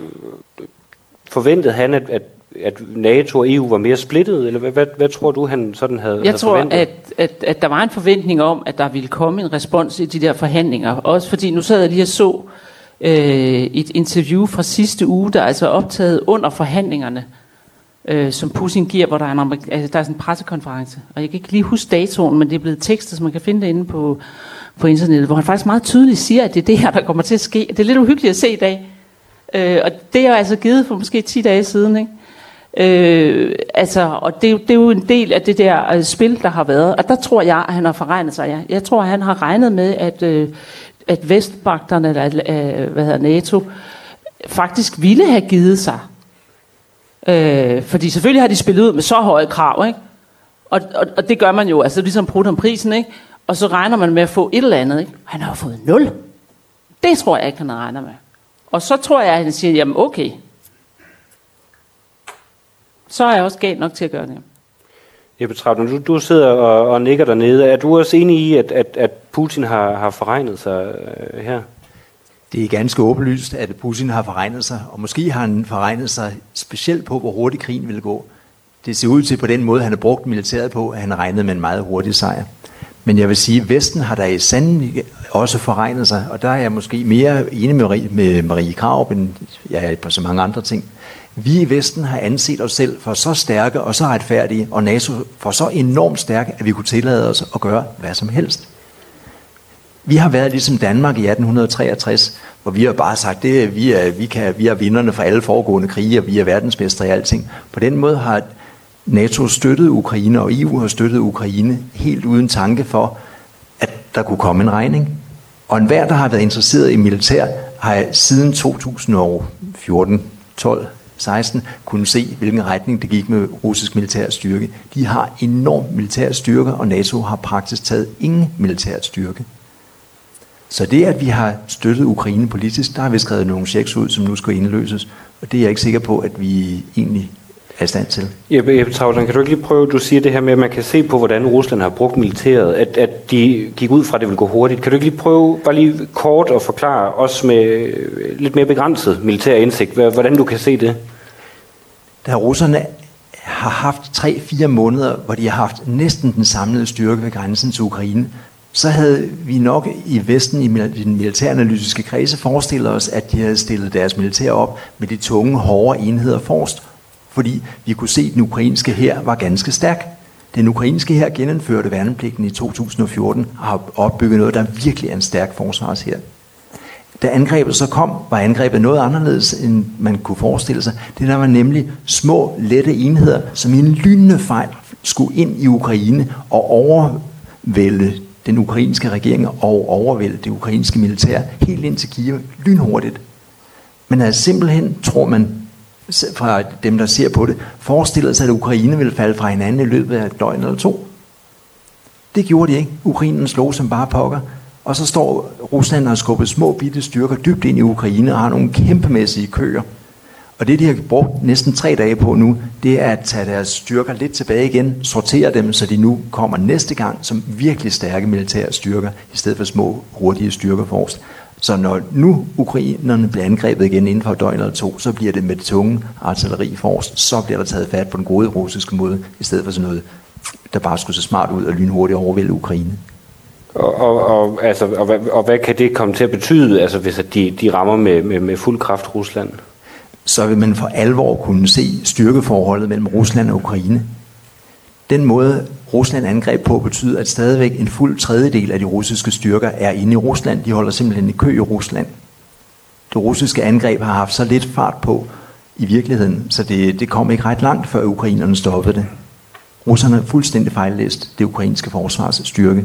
forventede han, at, at, at NATO og E U var mere splittet, eller hvad, hvad, hvad tror du, han sådan havde, Jeg havde tror, forventet? at, at, at der var en forventning om, at der ville komme en respons i de der forhandlinger. Også fordi, nu sad jeg lige og så øh, et interview fra sidste uge, der er altså optaget under forhandlingerne, øh, som Putin giver, hvor der er, en, altså, der er sådan en pressekonference. Og jeg kan ikke lige huske datoen, men det er blevet tekstet, så man kan finde det inde på, på internettet, hvor han faktisk meget tydeligt siger, at det er det her, der kommer til at ske. Det er lidt uhyggeligt at se i dag. Øh, og det er jo altså givet for måske ti dage siden, ikke? Øh, altså, og det, det er jo en del af det der øh, spil, der har været. Og der tror jeg, at han har forregnet sig. Ja. Jeg tror, at han har regnet med, at, øh, at vestmagterne, eller øh, hvad hedder NATO, faktisk ville have givet sig. Øh, fordi selvfølgelig har de spillet ud med så høje krav, ikke? Og, og, og det gør man jo, altså ligesom brudt om prisen, ikke? Og så regner man med at få et eller andet, ikke? Han har jo fået nul. Det tror jeg ikke, han regner med. Og så tror jeg, at han siger, jamen okay, så er jeg også galt nok til at gøre det. Jeppe Trautmann, du, du sidder og, og nikker dernede. Er du også enig i, at, at, at Putin har, har forregnet sig øh, her? Det er ganske åbenlyst, at Putin har forregnet sig, og måske har han forregnet sig specielt på, hvor hurtigt krigen ville gå. Det ser ud til på den måde, han har brugt militæret på, at han regnede med en meget hurtig sejr. Men jeg vil sige, at Vesten har der i sandelig også forregnet sig, og der er jeg måske mere enig med Marie, med Marie Krarup, end jeg er på så mange andre ting. Vi i Vesten har anset os selv for så stærke og så retfærdige, og NATO for så enormt stærke, at vi kunne tillade os at gøre hvad som helst. Vi har været ligesom Danmark i atten treogtres, hvor vi har bare sagt, at vi er, vi, kan, vi er vinderne for alle foregående krige, og vi er verdensmestre i alting. På den måde har NATO støttet Ukraine, og E U har støttet Ukraine helt uden tanke for, at der kunne komme en regning. Og enhver, der har været interesseret i militær, har siden to tusind og fjorten tolv seksten kunne se, hvilken retning det gik med russisk militær styrke. De har enorm militær styrke, og NATO har praktisk taget ingen militær styrke. Så det, at vi har støttet Ukraine politisk, der har vi skrevet nogle checks ud, som nu skal indløses, og det er jeg ikke sikker på, at vi egentlig er i stand til. Jeppe, Jeppe Tausen, kan du ikke lige prøve, du siger det her med, at man kan se på, hvordan Rusland har brugt militæret, at, at de gik ud fra, at det ville gå hurtigt. Kan du ikke lige prøve, bare lige kort at forklare os med lidt mere begrænset militær indsigt, hvordan du kan se det? Da russerne har haft tre-fire måneder, hvor de har haft næsten den samlede styrke ved grænsen til Ukraine, så havde vi nok i Vesten, i den militæranalytiske kredse, forestillet os, at de havde stillet deres militær op med de tunge, hårde enheder forrest, fordi vi kunne se, at den ukrainske hær var ganske stærk. Den ukrainske hær genindførte værnepligten i to tusind og fjorten og har opbygget noget, der virkelig er en stærk forsvarshær. Da angrebet så kom, var angrebet noget anderledes, end man kunne forestille sig. Det der var nemlig små, lette enheder, som i en lynende fejl skulle ind i Ukraine og overvælde den ukrainske regering og overvælde det ukrainske militær helt ind til Kiev lynhurtigt. Men altså simpelthen, tror man, fra dem, der ser på det, forestillede sig, at Ukraine ville falde fra hinanden i løbet af et døgn eller to. Det gjorde de ikke. Ukrainen slog som bare pokker. Og så står Rusland og skubber små bitte styrker dybt ind i Ukraine og har nogle kæmpemæssige køer. Og det, de har brugt næsten tre dage på nu, det er at tage deres styrker lidt tilbage igen, sortere dem, så de nu kommer næste gang som virkelig stærke militære styrker, i stedet for små, hurtige styrker forrest. Så når nu ukrainerne bliver angrebet igen inden for et døgn eller to, så bliver det med tunge artilleri forrest, så bliver der taget fat på den gode russiske måde, i stedet for sådan noget, der bare skulle se smart ud og lynhurtigt overvælde Ukraine. Og, og, og, altså, og, hvad, og hvad kan det komme til at betyde, altså, hvis at de, de rammer med, med, med fuld kraft Rusland? Så vil man for alvor kunne se styrkeforholdet mellem Rusland og Ukraine. Den måde, Rusland angreb på, betyder, at stadigvæk en fuld tredjedel af de russiske styrker er inde i Rusland. De holder simpelthen i kø i Rusland. Det russiske angreb har haft så lidt fart på i virkeligheden, så det, det kom ikke ret langt, før ukrainerne stoppede det. Russerne har fuldstændig fejllæst det ukrainske forsvarsstyrke.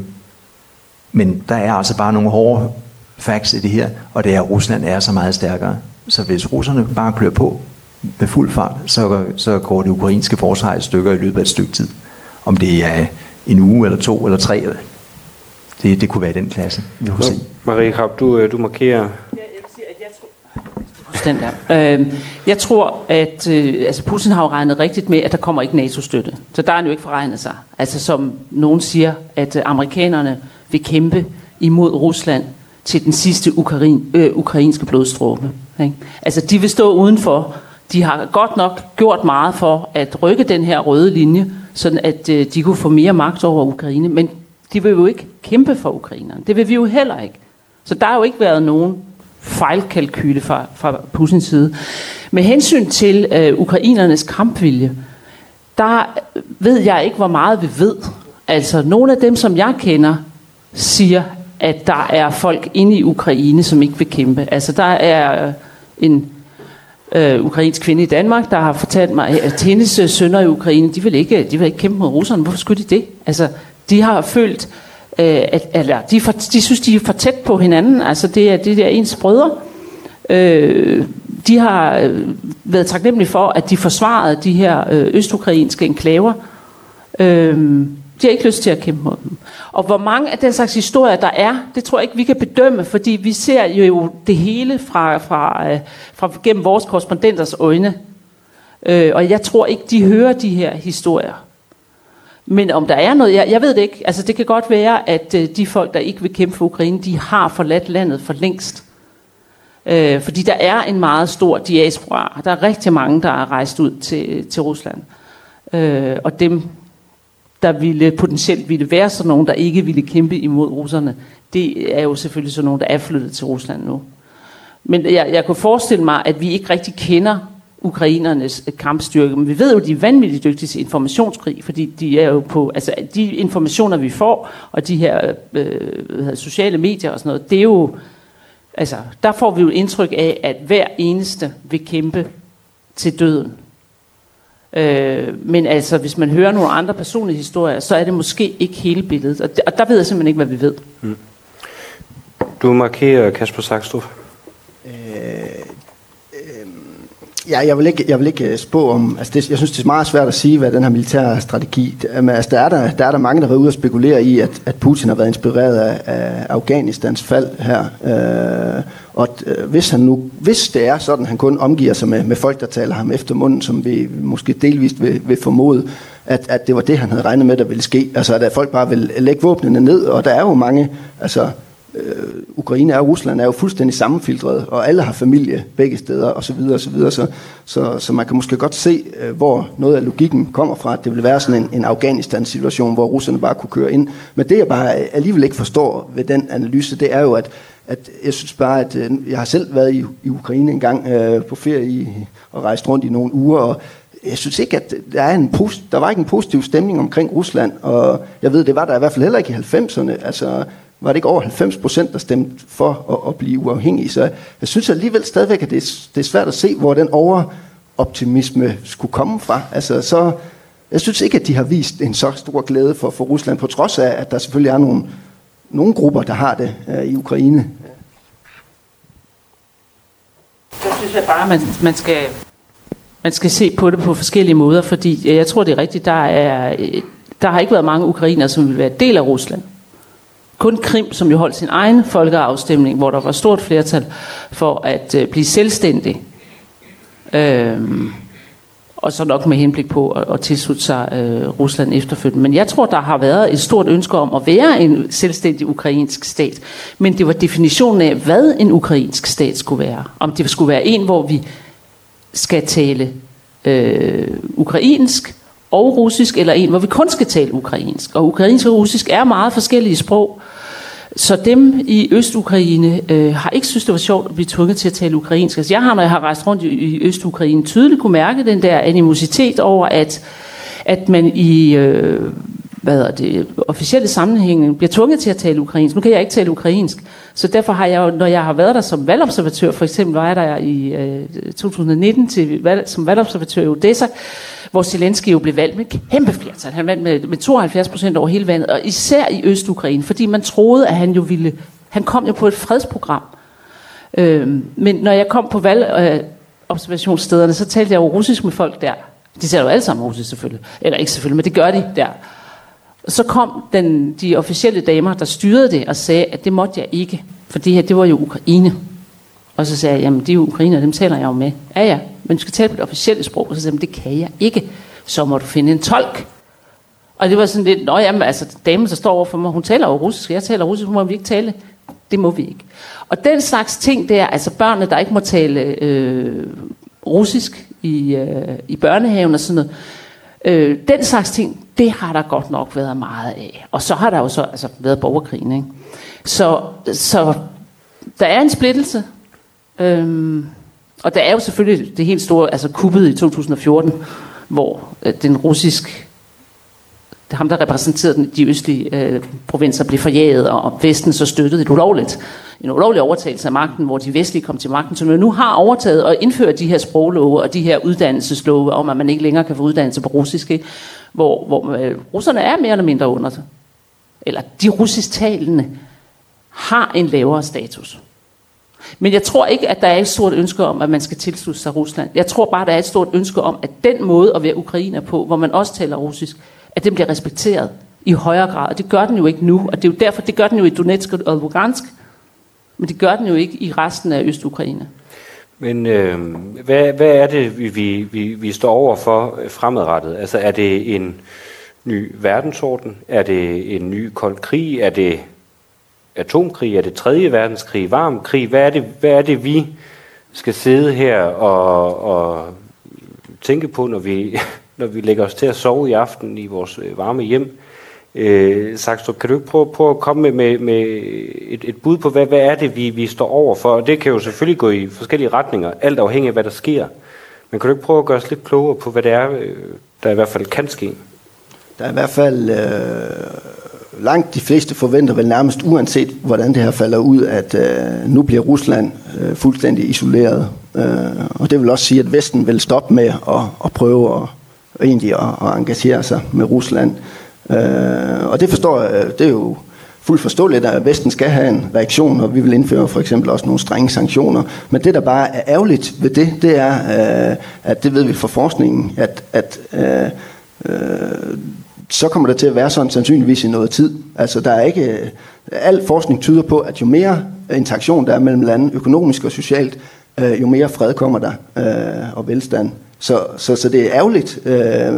Men der er altså bare nogle hårde facts i det her, og det er, at Rusland er så meget stærkere. Så hvis russerne bare klør på med fuld fart, så, så går det ukrainske forsvar i stykker i løbet af et stykke tid. Om det er en uge, eller to, eller tre, det, det kunne være i den klasse, vi kunne se. Marie Krarup, du, du markerer... Ja, jeg vil sige, at jeg tror... Den der. Øh, jeg tror, at øh, altså Putin har jo regnet rigtigt med, at der kommer ikke NATO-støtte. Så der er han jo ikke forregnet sig. Altså som nogen siger, at øh, amerikanerne vil kæmpe imod Rusland til den sidste ukrain, øh, ukrainske blodstråbe. Ikke? Altså de vil stå udenfor. De har godt nok gjort meget for at rykke den her røde linje, sådan at øh, de kunne få mere magt over Ukraine. Men de vil jo ikke kæmpe for ukrainerne. Det vil vi jo heller ikke. Så der har jo ikke været nogen fejlkalkyle fra, fra Putins side. Med hensyn til øh, ukrainernes kampvilje, der ved jeg ikke, hvor meget vi ved. Altså nogle af dem, som jeg kender, siger, at der er folk inde i Ukraine, som ikke vil kæmpe. Altså der er en øh, ukrainsk kvinde i Danmark, der har fortalt mig, at hendes sønner i Ukraine, de vil ikke, de vil ikke kæmpe mod russerne. Hvorfor skulle de det? Altså de har følt, øh, at eller, de, for, de synes, de er for tæt på hinanden. Altså det er det der ens brødre. Øh, de har øh, været taknemmelige for, at de forsvarede de her øh, østukrainske enklaver. Øh, De har ikke lyst til at kæmpe mod dem. Og hvor mange af den slags historier der er, det tror jeg ikke, vi kan bedømme, fordi vi ser jo det hele fra, fra, fra gennem vores korrespondenters øjne. Øh, og jeg tror ikke, de hører de her historier. Men om der er noget, jeg, jeg ved det ikke. Altså det kan godt være, at øh, de folk, der ikke vil kæmpe for Ukraine, de har forladt landet for længst. Øh, fordi der er en meget stor diaspora. Der er rigtig mange, der er rejst ud til, til Rusland. Øh, og dem... der ville potentielt ville være sådan nogen, der ikke ville kæmpe imod russerne, det er jo selvfølgelig sådan nogen, der er flyttet til Rusland nu. Men jeg, jeg kunne forestille mig, at vi ikke rigtig kender ukrainernes kampstyrke, men vi ved jo, at de er vanvittigt dygtige til informationskrig, fordi de er jo på, altså de informationer, vi får, og de her øh, sociale medier og sådan noget, det er jo, altså der får vi jo indtryk af, at hver eneste vil kæmpe til døden. Øh, men altså, hvis man hører nogle andre personlige historier, så er det måske ikke hele billedet. Og, og der ved jeg simpelthen ikke, hvad vi ved. Mm. Du markerer Kasper Sakstrup. Øh, øh, Ja, jeg vil ikke, jeg vil ikke spå om, altså det, jeg synes, det er meget svært at sige, hvad den her militære strategi, men altså der er der, der er der mange, der har været ude og spekulere i, at, at Putin har været inspireret af, af Afghanistans fald her, øh, og øh, hvis han nu, hvis det er sådan, han kun omgiver sig med, med folk, der taler ham efter munden, som vi måske delvist vil, vil formode, at, at det var det, han havde regnet med, der ville ske, altså at folk bare vil lægge våbnene ned, og der er jo mange, altså Øh, Ukraine og Rusland er jo fuldstændig sammenfiltreret, og alle har familie begge steder, og så videre, og så videre, så, så, så man kan måske godt se, øh, hvor noget af logikken kommer fra, at det vil være sådan en, en Afghanistan-situation, hvor russerne bare kunne køre ind. Men det, jeg bare alligevel ikke forstår ved den analyse, det er jo, at, at jeg synes bare, at øh, jeg har selv været i, i Ukraine en gang øh, på ferie i, og rejst rundt i nogle uger, og jeg synes ikke, at der, er en post, der var ikke en positiv stemning omkring Rusland, og jeg ved, det var der i hvert fald heller ikke i halvfemserne, altså var det ikke over halvfems procent, der stemte for at, at blive uafhængig. Så jeg synes alligevel stadigvæk, at det er, det er svært at se, hvor den overoptimisme skulle komme fra. Altså, så, jeg synes ikke, at de har vist en så stor glæde for, for Rusland, på trods af, at der selvfølgelig er nogle, nogle grupper, der har det uh, i Ukraine. Jeg synes jeg bare, at man, man, skal, man skal se på det på forskellige måder, fordi jeg tror, det er rigtigt, der, er, der har ikke været mange ukrainere, som vil være del af Rusland. Kun Krim, som jo holdt sin egen folkeafstemning, hvor der var stort flertal for at øh, blive selvstændig. Øhm, og så nok med henblik på at, at tilslutte sig øh, Rusland efterfølgende. Men jeg tror, der har været et stort ønske om at være en selvstændig ukrainsk stat. Men det var definitionen af, hvad en ukrainsk stat skulle være. Om det skulle være en, hvor vi skal tale øh, ukrainsk og russisk, eller en, hvor vi kun skal tale ukrainsk. Og ukrainsk og russisk er meget forskellige sprog. Så dem i Øst-Ukraine øh, har ikke synes, det var sjovt at blive tvunget til at tale ukrainsk. Altså jeg har, når jeg har rejst rundt i, i Øst-Ukraine, tydeligt kunne mærke den der animositet over, at, at man i øh, hvad er det, officielle sammenhænge bliver tvunget til at tale ukrainsk. Nu kan jeg ikke tale ukrainsk. Så derfor har jeg, når jeg har været der som valgobservatør, for eksempel var jeg der i øh, to tusind nitten til valg, som valgobservatør i Odessa, hvor Zelensky jo blev valgt med kæmpe flertal. Han vandt med, med tooghalvfjerds procent over hele landet, og især i Øst-Ukraine, fordi man troede, at han jo ville... Han kom jo på et fredsprogram. Øhm, men når jeg kom på valgobservationsstederne, øh, så talte jeg jo russisk med folk der. De taler jo alle sammen russisk selvfølgelig. Eller ikke selvfølgelig, men det gør de der. Så kom den, de officielle damer, der styrede det, og sagde, at det måtte jeg ikke. For det her, det var jo Ukraine. Og så sagde jeg, jamen de er jo ukrainer, dem taler jeg jo med. Ja ja, men du skal tale på det officielle sprog. Og så sagde jeg, det kan jeg ikke. Så må du finde en tolk. Og det var sådan lidt, nå jamen, altså damen, der står over for mig, hun taler jo russisk, jeg taler russisk, hun må vi ikke tale. Det må vi ikke. Og den slags ting der, altså børnene, der ikke må tale øh, russisk i, øh, i børnehaven og sådan noget, øh, den slags ting, det har der godt nok været meget af. Og så har der jo så altså, været borgerkrigen, ikke? Så, så der er en splittelse. Øhm, og der er jo selvfølgelig det helt store, altså kuppet i to tusind og fjorten, hvor øh, den russisk, det ham der repræsenterede den, de østlige øh, provinser, blev forjaget, og Vesten så støttede et ulovligt, en ulovlig overtagelse af magten, hvor de vestlige kom til magten, som nu har overtaget og indført de her sproglove og de her uddannelseslove om, at man ikke længere kan få uddannelse på russisk, ikke? hvor, hvor øh, russerne er mere eller mindre under sig. Eller de russisktalende har en lavere status. Men jeg tror ikke, at der er et stort ønske om, at man skal tilslutte sig Rusland. Jeg tror bare, der er et stort ønske om, at den måde at være ukrainer på, hvor man også taler russisk, at den bliver respekteret i højere grad. Og det gør den jo ikke nu. Og det er jo derfor, det gør den jo i Donetsk og Lugansk. Men det gør den jo ikke i resten af Øst-Ukraine. Men øh, hvad, hvad er det, vi, vi, vi står over for fremadrettet? Altså er det en ny verdensorden? Er det en ny kold krig? Er det atomkrig? Er det tredje verdenskrig? Varm krig? Hvad er det, hvad er det vi skal sidde her og, og tænke på, når vi, når vi lægger os til at sove i aften i vores varme hjem? Øh, Sakstrup, kan du ikke prøve, prøve at komme med, med, med et, et bud på, hvad, hvad er det, vi, vi står over for? Og det kan jo selvfølgelig gå i forskellige retninger, alt afhængig af, hvad der sker. Men kan du ikke prøve at gøre os lidt klogere på, hvad det er, der i hvert fald kan ske? Der er i hvert fald øh, langt de fleste forventer vel nærmest uanset, hvordan det her falder ud, at øh, nu bliver Rusland øh, fuldstændig isoleret. Øh, og det vil også sige, at Vesten vil stoppe med at, at prøve at, egentlig at, at engagere sig med Rusland. Uh, og det forstår jeg, det er jo fuldt forståeligt, at Vesten skal have en reaktion, og vi vil indføre for eksempel også nogle strenge sanktioner. Men det, der bare er ærgerligt ved det, det er, øh, at det ved vi fra forskningen, at, at øh, øh, så kommer det til at være sådan sandsynligvis i noget tid. Altså der er ikke, al forskning tyder på, at jo mere interaktion der er mellem lande, økonomisk og socialt, øh, jo mere fred kommer der øh, og velstand. Så, så, så det er ærgerligt, øh,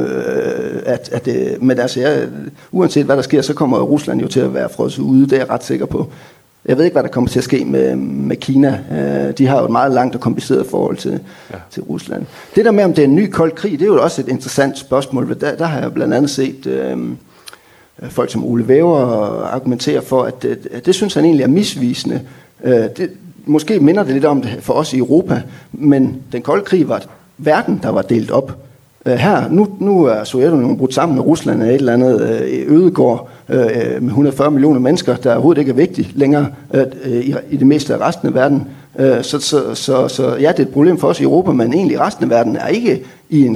at, at det, men altså, jeg, uanset hvad der sker, så kommer Rusland jo til at være frosset ude, det er jeg ret sikker på. Jeg ved ikke, hvad der kommer til at ske med, med Kina. Øh, de har jo et meget langt og kompliceret forhold til, ja. til Rusland. Det der med, om det er en ny kold krig, det er jo også et interessant spørgsmål. Der, der har jeg blandt andet set øh, folk som Ole Væver argumentere for, at det, det synes han egentlig er misvisende. Øh, det, måske minder det lidt om det for os i Europa, men den kolde krig var verden, der var delt op. Her, nu, nu er Sovjetunionen brudt sammen med Rusland af et eller andet ødegård øh, med et hundrede og fyrre millioner mennesker, der overhovedet ikke er vigtigt længere øh, i, i det meste af resten af verden. Øh, så, så, så, så ja, det er et problem for os i Europa, men egentlig resten af verden er ikke i en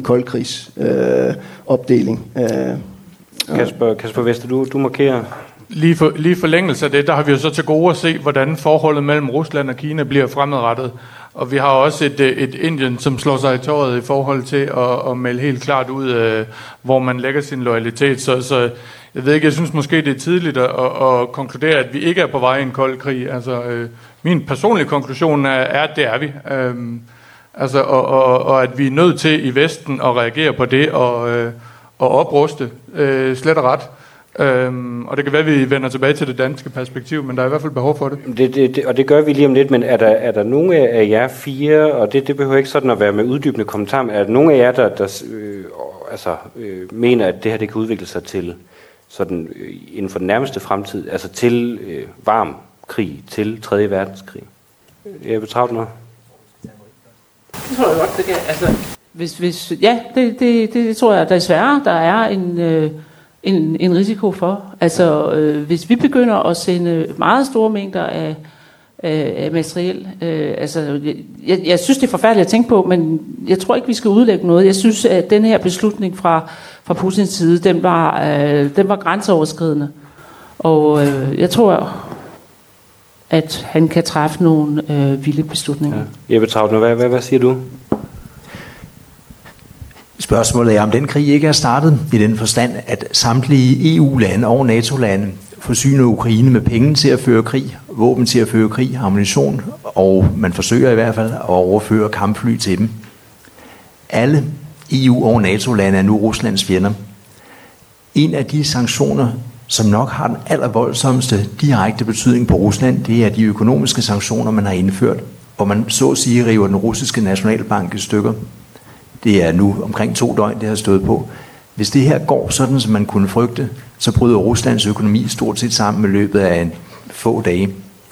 koldkrigsopdeling. Øh, øh, Kasper, Kasper Vester, du, du markerer... Lige for, lige forlængelse af det, der har vi jo så til gode at se, hvordan forholdet mellem Rusland og Kina bliver fremadrettet. Og vi har også et, et Indien, som slår sig i tåret i forhold til at, at melde helt klart ud, øh, hvor man lægger sin loyalitet. Så, så jeg ved ikke, jeg synes måske, det er tidligt at, at, at konkludere, at vi ikke er på vej i en kold krig. Altså, øh, min personlige konklusion er, er, at det er vi. Øhm, altså, og, og, og at vi er nødt til i Vesten at reagere på det og, øh, og opruste øh, slet og ret. Øhm, og det kan være, at vi vender tilbage til det danske perspektiv, men der er i hvert fald behov for det. det, det, det og det gør vi lige om lidt, men er der, er der nogle af jer fire, og det, det behøver ikke sådan at være med uddybende kommentar, men er der nogle af jer, der, der øh, altså, øh, mener, at det her det kan udvikle sig til sådan, øh, inden for den nærmeste fremtid, altså til øh, varm krig, til tredje verdenskrig? Jeg betragter noget. Det tror jeg godt, det kan. Altså, hvis, hvis, ja, det, det, det, det tror jeg desværre, der er en... Øh, En, en risiko for. Altså, øh, hvis vi begynder at sende meget store mængder af, af, af materiel, øh, altså, jeg, jeg synes, det er forfærdeligt at tænke på, men jeg tror ikke, vi skal udlægge noget. Jeg synes, at den her beslutning fra, fra Putins side, den var, øh, den var grænseoverskridende. Og øh, jeg tror, at han kan træffe nogle øh, vilde beslutninger. Ja. Jeppe Trautner, hvad, hvad, hvad siger du? Spørgsmålet er, om den krig ikke er startet i den forstand, at samtlige E U-lande og NATO-lande forsyner Ukraine med penge til at føre krig, våben til at føre krig, ammunition, og man forsøger i hvert fald at overføre kampfly til dem. Alle E U- og NATO-lande er nu Ruslands fjender. En af de sanktioner, som nok har den allervoldsomste direkte betydning på Rusland, det er de økonomiske sanktioner, man har indført, hvor man så at sige river den russiske nationalbank i stykker. Det er nu omkring to døgn, det har stået på. Hvis det her går sådan, som man kunne frygte, så bryder Ruslands økonomi stort set sammen med løbet af en få dage.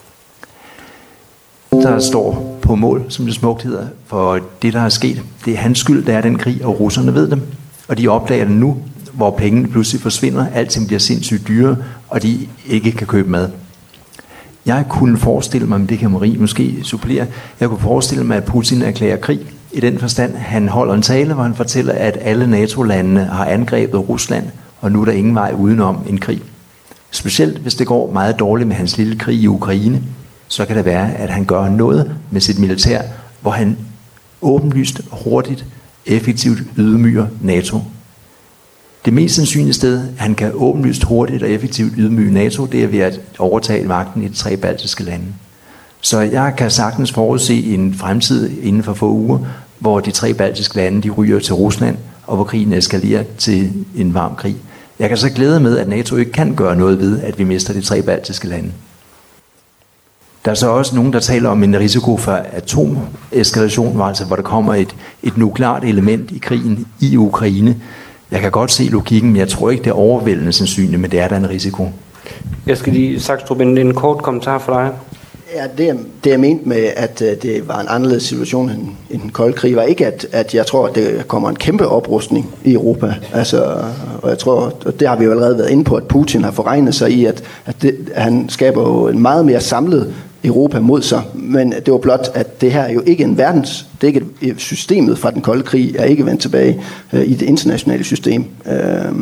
Der står på mål, som det smukt hedder, for det, der er sket. Det er hans skyld, der er den krig, og russerne ved det. Og de opdager det nu, hvor pengene pludselig forsvinder, alting bliver sindssygt dyre, og de ikke kan købe mad. Jeg kunne forestille mig, men det kan Marie måske supplere, jeg kunne forestille mig, at Putin erklærer krig. I den forstand, han holder en tale, hvor han fortæller, at alle NATO-landene har angrebet Rusland, og nu er der ingen vej udenom en krig. Specielt hvis det går meget dårligt med hans lille krig i Ukraine, så kan det være, at han gør noget med sit militær, hvor han åbenlyst, hurtigt, effektivt ydmyger NATO. Det mest sandsynlige sted, han kan åbenlyst, hurtigt og effektivt ydmyge NATO, det er ved at overtage magten i de tre baltiske lande. Så jeg kan sagtens forudse en fremtid inden for få uger, hvor de tre baltiske lande de ryger til Rusland, og hvor krigen eskalerer til en varm krig. Jeg kan så glæde med, at NATO ikke kan gøre noget ved, at vi mister de tre baltiske lande. Der er så også nogen, der taler om en risiko for atomeskalation, altså hvor der kommer et, et nukleart element i krigen i Ukraine. Jeg kan godt se logikken, men jeg tror ikke, det er overvældende sandsynligt, men det er der en risiko. Jeg skal lige, Saxtrup, en, en kort kommentar for dig. Ja, det, det jeg mente med, at det var en anderledes situation end, end den kolde krig, var ikke, at, at jeg tror, at det kommer en kæmpe oprustning i Europa. Altså, og jeg tror, og det har vi jo allerede været inde på, at Putin har forregnet sig i, at, at, det, at han skaber jo en meget mere samlet Europa mod sig. Men det var blot, at det her er jo ikke en verdens, det er ikke et, systemet fra den kolde krig er ikke vendt tilbage øh, i det internationale system. Øh,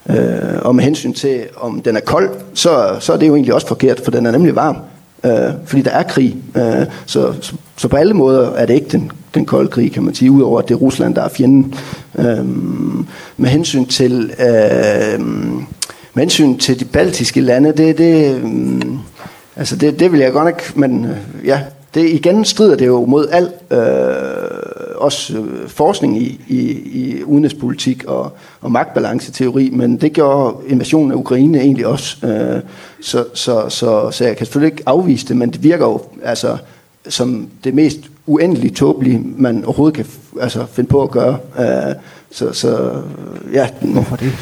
Øh, og med hensyn til, om den er kold, så, så er det jo egentlig også forkert, for den er nemlig varm. Øh, fordi der er krig. Øh, så, så, så på alle måder er det ikke den, den kolde krig, kan man sige, udover at det er Rusland, der er fjenden. Øh, med hensyn til øh, med hensyn til de baltiske lande, det, det, øh, altså det, det vil jeg godt nok, men øh, ja, det igen strider det jo mod al øh, også øh, forskning i, i, i udenrigspolitik og, og magtbalanceteori, men det gjorde invasionen af Ukraine egentlig også. Øh, så, så, så, så jeg kan selvfølgelig ikke afvise det, men det virker jo altså som det mest uendeligt tåbelige, man overhovedet kan altså, finde på at gøre. Øh, så, så ja. Hvorfor det?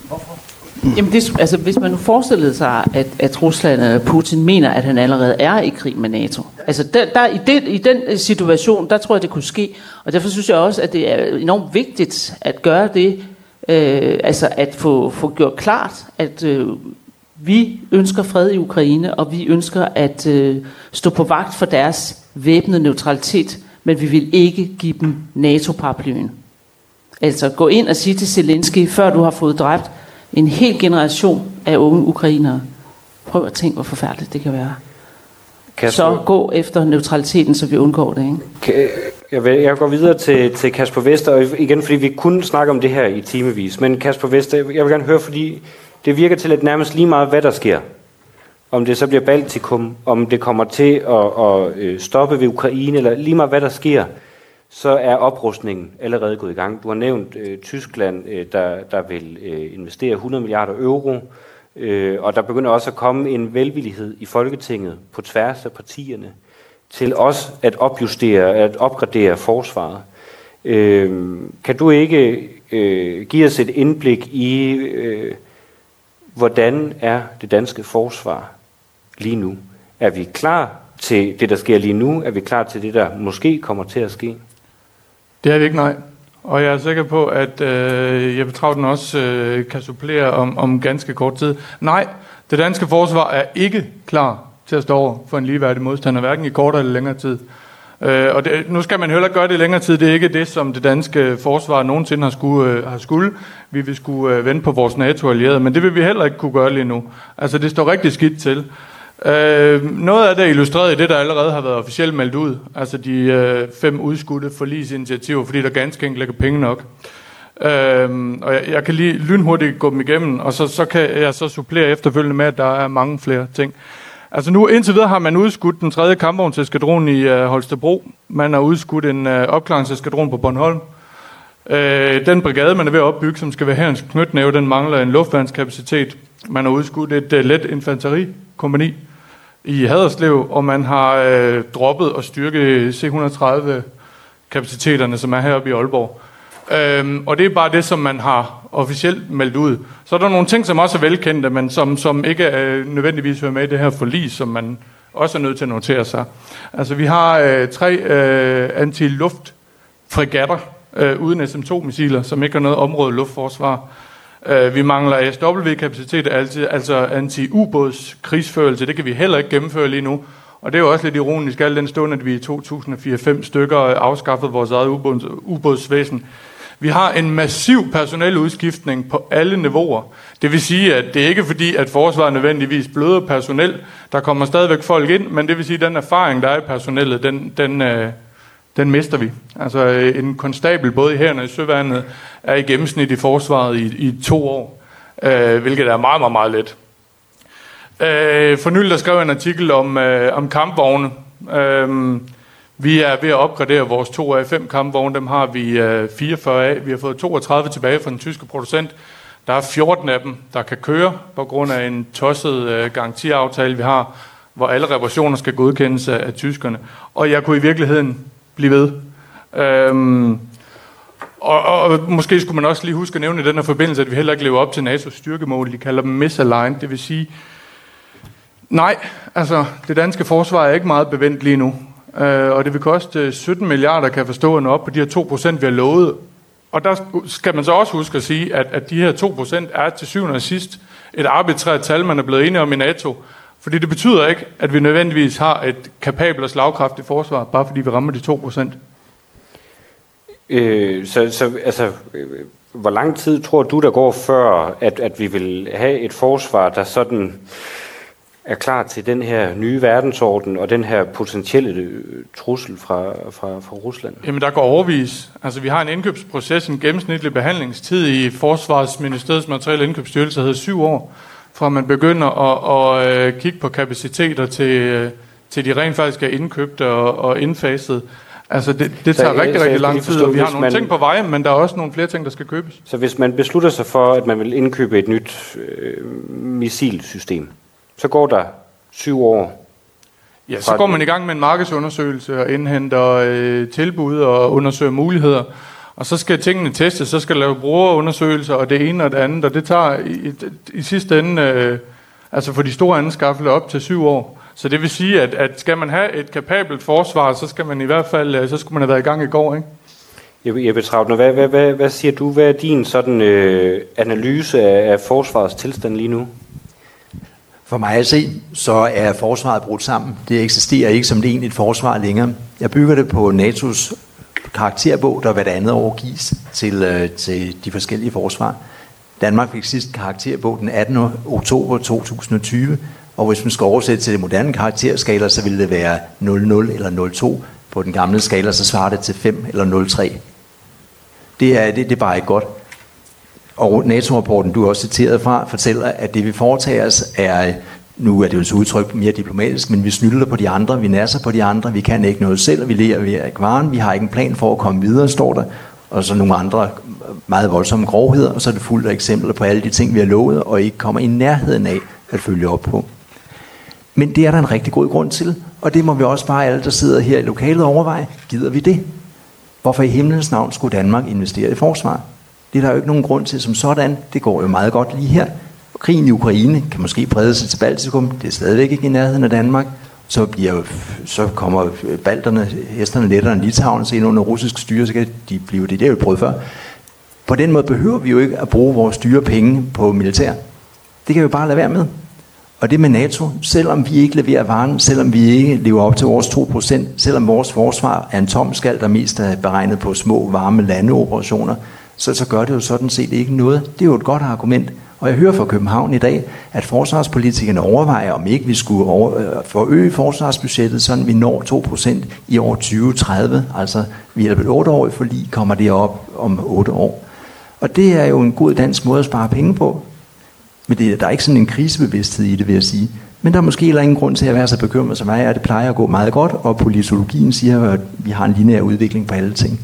Jamen det, altså, hvis man nu forestillede sig, at, at Rusland og Putin mener, at han allerede er i krig med NATO. Altså der, der, i, det, i den situation, der tror jeg, det kunne ske. Og derfor synes jeg også, at det er enormt vigtigt at gøre det, øh, altså at få, få gjort klart, at øh, vi ønsker fred i Ukraine, og vi ønsker at øh, stå på vagt for deres væbnede neutralitet, men vi vil ikke give dem NATO-paraplyen. Altså gå ind og sige til Zelensky, før du har fået dræbt en hel generation af unge ukrainere. Prøv at tænke, hvor forfærdeligt det kan være. Kasper, så gå efter neutraliteten, så vi undgår det, ikke? Jeg, vil, jeg går videre til, til Kasper Vester, og igen, fordi vi kunne snakke om det her i timevis. Men Kasper Vester, jeg vil gerne høre, fordi det virker til, at nærmest lige meget, hvad der sker. Om det så bliver Baltikum, om det kommer til at, at stoppe ved Ukraine, eller lige meget, hvad der sker, så er oprustningen allerede gået i gang. Du har nævnt øh, Tyskland, øh, der, der vil øh, investere hundrede milliarder euro, øh, og der begynder også at komme en velvillighed i Folketinget på tværs af partierne til også at opjustere, at opgradere forsvaret. Øh, kan du ikke øh, give os et indblik i, øh, hvordan er det danske forsvar lige nu? Er vi klar til det, der sker lige nu? Er vi klar til det, der måske kommer til at ske? Det er vi ikke, nej. Og jeg er sikker på, at øh, Jeppe Trauten også øh, kan supplere om, om ganske kort tid. Nej, det danske forsvar er ikke klar til at stå over for en ligeværdig modstander, hverken i kortere eller længere tid. Øh, og det, nu skal man heller ikke gøre det i længere tid. Det er ikke det, som det danske forsvar nogensinde har skulle. Øh, har skulle. Vi vil skulle øh, vente på vores NATO-allierede, men det vil vi heller ikke kunne gøre lige nu. Altså, det står rigtig skidt til. Øh, noget af det er illustreret i det, der allerede har været officielt meldt ud. Altså de øh, fem udskudte forligsinitiativer, fordi der ganske enkelt ikke er penge nok. Øh, og jeg, jeg kan lige lynhurtigt gå dem igennem, og så, så kan jeg så supplere efterfølgende med, at der er mange flere ting. Altså nu indtil videre har man udskudt den tredje kampvognseskadron i øh, Holstebro. Man har udskudt en øh, opklaringseskadron på Bornholm. Øh, den brigade, man er ved at opbygge, som skal være hærens knytnæve, den mangler en luftværnskapacitet. Man har udskudt et uh, let infanterikompagni i Haderslev, og man har øh, droppet og styrket C et hundrede og tredive kapaciteterne, som er heroppe i Aalborg. Øhm, og det er bare det, som man har officielt meldt ud. Så er der nogle ting, som også er velkendte, men som, som ikke er nødvendigvis hører med i det her forlig, som man også er nødt til at notere sig. Altså vi har øh, tre øh, anti-luftfregatter øh, uden S M to missiler, som ikke har noget område luftforsvar. Vi mangler A S W-kapacitet, altså anti-ubåds krigsførelse. Det kan vi heller ikke gennemføre lige nu. Og det er jo også lidt ironisk, al den stund, at vi i to tusind og fire fem stykker afskaffede vores eget ubåds, ubådsvæsen. Vi har en massiv personeludskiftning på alle niveauer. Det vil sige, at det er ikke fordi, at forsvaret nødvendigvis bløder personel. Der kommer stadigvæk folk ind, men det vil sige, at den erfaring, der er i personellet, den... den Den mister vi. Altså en konstabel både i hæren og i søværnet er i gennemsnit i forsvaret i, i to år, øh, hvilket er meget, meget, meget let. Øh, for nylig der skrev en artikel om, øh, om kampvogne. Øh, vi er ved at opgradere vores to A fem kampvogne. Dem har vi øh, fireogfyrre af. Vi har fået toogtredive tilbage fra den tyske producent. Der er fjorten af dem, der kan køre på grund af en tosset øh, garantiaftale, vi har, hvor alle reparationer skal godkendes af, af tyskerne. Og jeg kunne i virkeligheden blive ved. Øhm, og, og måske skulle man også lige huske at nævne i den her forbindelse, at vi heller ikke lever op til N A T O's styrkemål. De kalder dem misaligned, det vil sige, nej, altså det danske forsvar er ikke meget bevendt lige nu. Øh, og det vil koste sytten milliarder, kan jeg forstå, at nå op på de her to procent, vi har lovet. Og der skal man så også huske at sige, at, at de her to procent er til syvende og sidst et arbitrært tal, man er blevet enige om i NATO. Fordi det betyder ikke, at vi nødvendigvis har et kapabelt og slagkraftigt forsvar, bare fordi vi rammer de to procent. Øh, så, så altså, hvor lang tid tror du, der går før, at, at vi vil have et forsvar, der sådan er klar til den her nye verdensorden og den her potentielle trussel fra, fra, fra Rusland? Jamen, der går overvis. Altså, vi har en indkøbsproces, en gennemsnitlig behandlingstid i Forsvarsministeriets materielle indkøbsstyrelse, der hedder syv år, fra man begynder at, at, at kigge på kapaciteter til, til de rent faktisk er indkøbt og, og indfaset. Altså, det, det tager så, rigtig, rigtig lang tid, og vi har nogle man, ting på vej, men der er også nogle flere ting, der skal købes. Så hvis man beslutter sig for, at man vil indkøbe et nyt øh, missilsystem, så går der syv år. Ja, så går man i gang med en markedsundersøgelse og indhenter øh, tilbud og undersøger muligheder. Og så skal tingene testes, så skal lave brugerundersøgelser og det ene og det andet. Og det tager i, i, i sidste ende, øh, altså for de store anskaffelser, op til syv år. Så det vil sige, at, at skal man have et kapabelt forsvar, så skal man i hvert fald, så skulle man have været i gang i går, ikke? Jeg, jeg betragter, hvad, hvad, hvad, hvad siger du? Hvad er din sådan øh, analyse af, af forsvarets tilstand lige nu? For mig at se, så er forsvaret brudt sammen. Det eksisterer ikke som det egentligt forsvar længere. Jeg bygger det på NATO's karakterbog, der hvert andet år gives til, øh, til de forskellige forsvar. Danmark fik sidst karakterbog den attende oktober to tusind og tyve, og hvis man skal oversætte til det moderne karakterskala, så ville det være nul nul eller nul to. På den gamle skala, så svarer det til fem eller nul tre. Det er, det, det er bare ikke godt. Og NATO-rapporten, du er også citeret fra, fortæller, at det vi foretager os er, nu er det jo et udtryk mere diplomatisk, men vi snylder på de andre, vi nasser på de andre, vi kan ikke noget selv, vi lærer ved ikke varen, vi har ikke en plan for at komme videre, står der, og så nogle andre meget voldsomme grovheder, og så er det fuldt af eksempler på alle de ting, vi har lovet, og ikke kommer i nærheden af at følge op på. Men det er der en rigtig god grund til, og det må vi også bare alle, der sidder her i lokalet, overveje. Gider vi det? Hvorfor i himlens navn skulle Danmark investere i forsvar? Det er der jo ikke nogen grund til som sådan. Det går jo meget godt lige her. Krigen i Ukraine kan måske brede sig til Baltikum. Det er stadigvæk ikke i nærheden af Danmark. Så, bliver, så kommer balterne, hesterne, letterne, Litauen ind under russisk styre, så kan de blive det. Det er jo prøvet før. På den måde behøver vi jo ikke at bruge vores dyre penge på militær. Det kan vi jo bare lade være med. Og det med NATO, selvom vi ikke leverer varen, selvom vi ikke lever op til vores to procent, selvom vores forsvar er en tom skal, der mest er beregnet på små, varme landeoperationer, så, så gør det jo sådan set ikke noget. Det er jo et godt argument. Og jeg hører fra København i dag, at forsvarspolitikerne overvejer, om ikke vi skulle over, øh, forøge forsvarsbudgettet, sådan vi når to procent i år tyve tredive. Altså vi er et otte år for lige kommer det op om otte år. Og det er jo en god dansk måde at spare penge på. Men det, der er ikke sådan en krisebevidsthed i det, vil jeg sige. Men der er måske heller ingen grund til at være så bekymret som mig, og det plejer at gå meget godt, og politologien siger, at vi har en lineær udvikling på alle ting.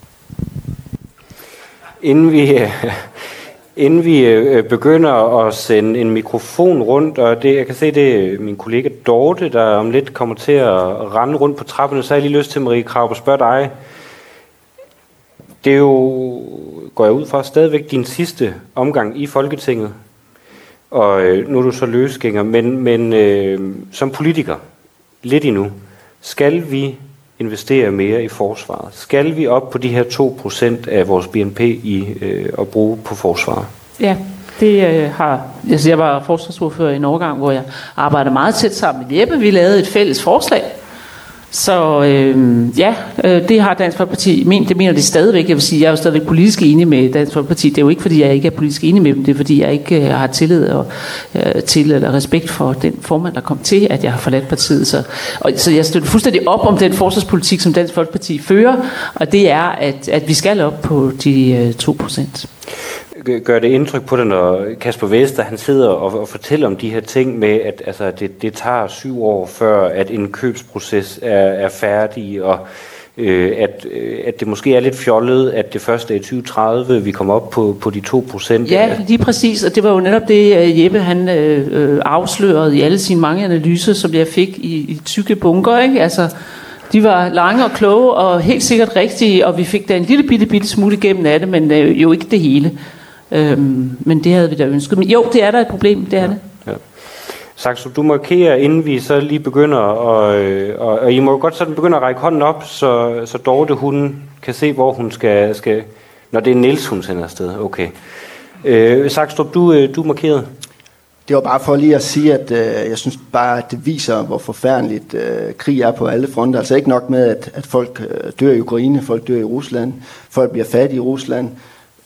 Inden vi, inden vi begynder at sende en mikrofon rundt, og det, jeg kan se, det er min kollega Dorte, der om lidt kommer til at rende rundt på trapperne, så har jeg lige lyst til, Marie Krarup, at spørge dig. Det er jo, går jeg ud fra, stadigvæk din sidste omgang i Folketinget. Og øh, nu er du så løsgænger, men, men øh, som politiker, lidt endnu, skal vi investere mere i forsvaret? Skal vi op på de her to procent af vores B N P i øh, at bruge på forsvaret? Ja, det øh, har... Altså, jeg var forsvarsordfører i en årgang, hvor jeg arbejdede meget tæt sammen med Jeppe. Vi lavede et fælles forslag. Så øh, ja, øh, det har Dansk Folkeparti ment, det mener de stadigvæk. Jeg vil sige, jeg er jo stadigvæk politisk enig med Dansk Folkeparti. Det er jo ikke, fordi jeg ikke er politisk enig med dem, det er, fordi jeg ikke øh, har tillid og, øh, til eller respekt for den formand, der kom til, at jeg har forladt partiet. Så, og, så jeg støtter fuldstændig op om den forsvarspolitik, som Dansk Folkeparti fører, og det er, at, at vi skal op på de øh, to procent. Gør det indtryk på dig, når Kasper Vester han sidder og, og fortæller om de her ting med, at altså, det, det tager syv år før, at en købsproces er, er færdig, og øh, at, øh, at det måske er lidt fjollet, at det først er i tyve tredive, vi kommer op på, på de to procent? Ja, lige præcis, og det var jo netop det, Jeppe han øh, afslørede i alle sine mange analyser, som jeg fik i, i tykke bunker, ikke? Altså, de var lange og kloge og helt sikkert rigtige, og vi fik da en lille bitte, bitte smule igennem af det, men øh, jo ikke det hele. Øhm, men det havde vi da ønsket. Men jo, det er der et problem, det er ja, det. Ja. Saxo, du markerer, inden vi så lige begynder, og, og, og I må godt sådan begynde at række hånden op, så, så Dorte, hun kan se, hvor hun skal, skal... Når det er Niels, hun sender afsted. Okay. Øh, Saxo, du, du markerede. Det var bare for lige at sige, at øh, jeg synes bare, at det viser, hvor forfærdeligt øh, krig er på alle fronter. Altså ikke nok med, at, at folk øh, dør i Ukraine, folk dør i Rusland, folk bliver fattige i Rusland.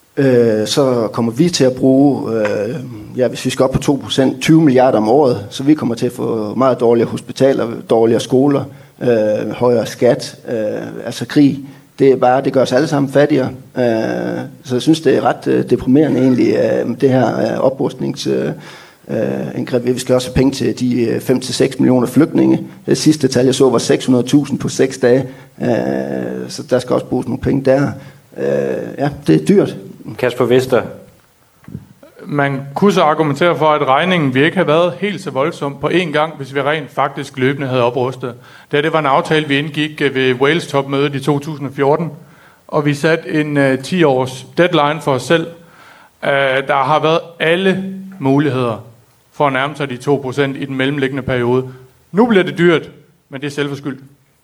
øh, så kommer vi til at bruge, øh, ja, hvis vi skal op på to procent, tyve milliarder om året, så vi kommer til at få meget dårligere hospitaler, dårligere skoler, øh, højere skat, øh, altså krig. Det er bare, det gør os alle sammen fattigere. Øh, så jeg synes, det er ret øh, deprimerende egentlig, øh, det her øh, oprustnings... Øh, Uh, indgreb. Vi skal også have penge til de uh, fem til seks millioner flygtninge. Det sidste tal, jeg så, var seks hundrede tusind på seks dage. Uh, så der skal også bruges nogle penge der. Uh, ja, det er dyrt. Kasper Vester. Man kunne så argumentere for, at regningen vi ikke have været helt så voldsom på én gang, hvis vi rent faktisk løbende havde oprustet. Da det var en aftale, vi indgik ved Wales-topmødet i to tusind og fjorten, og vi satte en uh, ti års deadline for os selv. Uh, der har været alle muligheder for at nærme sig de to procent i den mellemliggende periode. Nu bliver det dyrt, men det er selvforskyldt.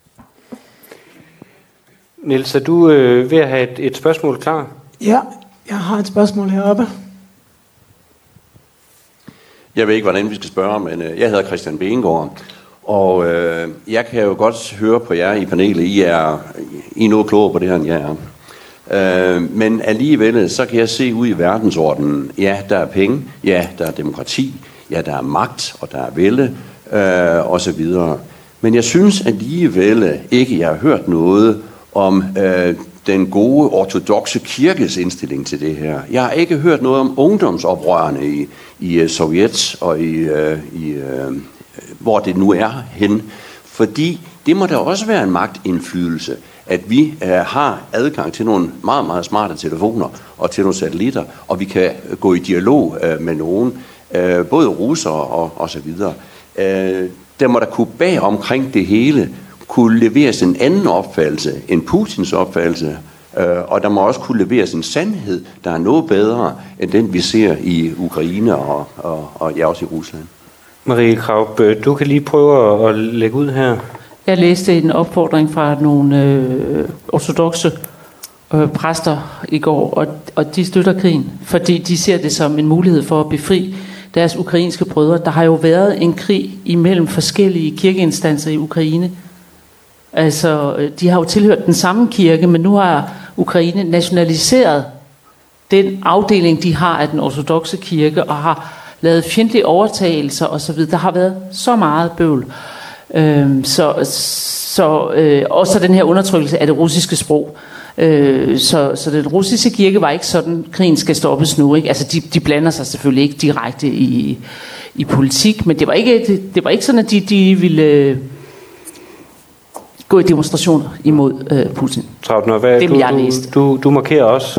Niels, er du øh, ved at have et, et spørgsmål klar? Ja, jeg har et spørgsmål heroppe. Jeg ved ikke, hvordan vi skal spørge, men øh, jeg hedder Christian Bengård, og øh, jeg kan jo godt høre på jer i panelet, I er, I er noget klogere på det her, end jeg er. Øh, men alligevel, så kan jeg se ud i verdensordenen, ja, der er penge, ja, der er demokrati, ja, der er magt, og der er vælde, øh, og så videre. Men jeg synes alligevel ikke, jeg har hørt noget om øh, den gode ortodokse kirkes indstilling til det her. Jeg har ikke hørt noget om ungdomsoprørerne i, i Sovjet, og i, øh, i øh, hvor det nu er hen. Fordi det må da også være en magtindflydelse, at vi øh, har adgang til nogle meget, meget smarte telefoner og til nogle satellitter, og vi kan gå i dialog øh, med nogen, øh, både russere og, og så videre. Øh, der må der kunne bag omkring det hele kunne leveres en anden opfattelse end Putins opfattelse, øh, og der må også kunne leveres en sandhed, der er noget bedre end den, vi ser i Ukraine og, og, og ja, også i Rusland. Marie Krarup, du kan lige prøve at lægge ud her. Jeg læste en opfordring fra nogle øh, ortodokse øh, præster i går, og, og de støtter krigen, fordi de ser det som en mulighed for at befri deres ukrainske brødre. Der har jo været en krig imellem forskellige kirkeinstanser i Ukraine. Altså, de har jo tilhørt den samme kirke, men nu har Ukraine nationaliseret den afdeling, de har af den ortodokse kirke, og har lavet fjendtlige overtagelser osv. Der har været så meget bøvl. Øhm, så, så, øh, også den her undertrykkelse af det russiske sprog. Øh, så, så den russiske kirke var ikke sådan, krigen skal stoppes nu. Ikke? Altså, de, de blander sig selvfølgelig ikke direkte i, i politik, men det var ikke, det, det var ikke sådan, at de, de ville øh, gå i demonstrationer imod øh, Putin. Trautner, hvad det du, jeg du, du, du markerer også.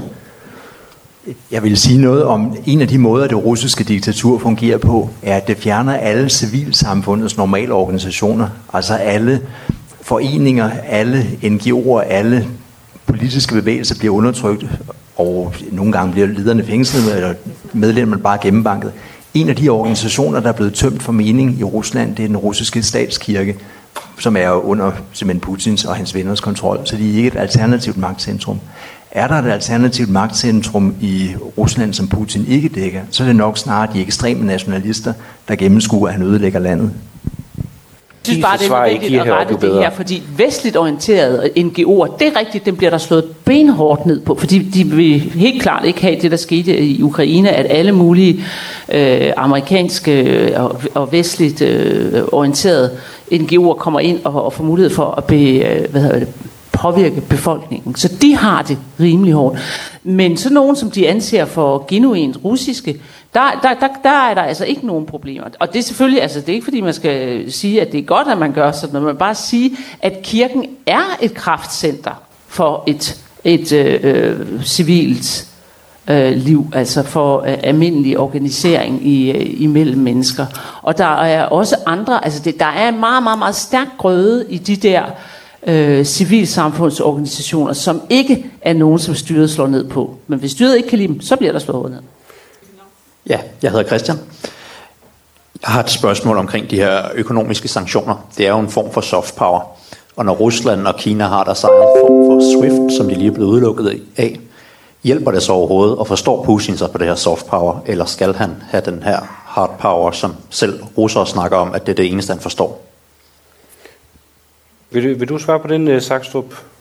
Jeg vil sige noget om en af de måder, det russiske diktatur fungerer på, er, at det fjerner alle civilsamfundets normale organisationer. Altså alle foreninger, alle N G O'er, alle politiske bevægelser bliver undertrykt, og nogle gange bliver lederne fængslet, eller medlemmerne bare gennembanket. En af de organisationer, der er blevet tømt for mening i Rusland, det er den russiske statskirke, som er under simpelthen Putins og hans venners kontrol, så de er ikke et alternativt magtcentrum. Er der et alternativt magtcentrum i Rusland, som Putin ikke dækker, så er det nok snarere de ekstreme nationalister, der gennemskuer, at han ødelægger landet. Jeg synes bare, det er nødvendigt at rette det her, fordi vestligt orienterede N G O'er, det er rigtigt, dem bliver der slået benhårdt ned på, fordi de vil helt klart ikke have det, der skete i Ukraine, at alle mulige øh, amerikanske og, og vestligt øh, orienterede N G O'er kommer ind og, og får mulighed for at be, øh, hvad hedder det, påvirke befolkningen. Så de har det rimelig hårdt. Men så nogen, som de anser for genuint russiske, der, der, der, der er der altså ikke nogen problemer. Og det er selvfølgelig, altså det er ikke fordi, man skal sige, at det er godt, at man gør sådan noget, man bare sige, at kirken er et kraftcenter for et, et øh, civilt øh, liv, altså for øh, almindelig organisering i, øh, imellem mennesker. Og der er også andre, altså det, der er en meget, meget, meget stærk grøde i de der Øh, civilsamfundsorganisationer, som ikke er nogen, som styret slår ned på. Men hvis styret ikke kan lide dem, så bliver der slået ned. Ja, jeg hedder Christian. Jeg har et spørgsmål omkring de her økonomiske sanktioner. Det er jo en form for soft power. Og når Rusland og Kina har deres egen form for SWIFT, som de lige er blevet udelukket af, hjælper det så overhovedet, og forstår Putin sig på det her soft power, eller skal han have den her hard power, som selv russere snakker om, at det er det eneste, han forstår? Vil du, vil du svare på den, uh, Sakstrup?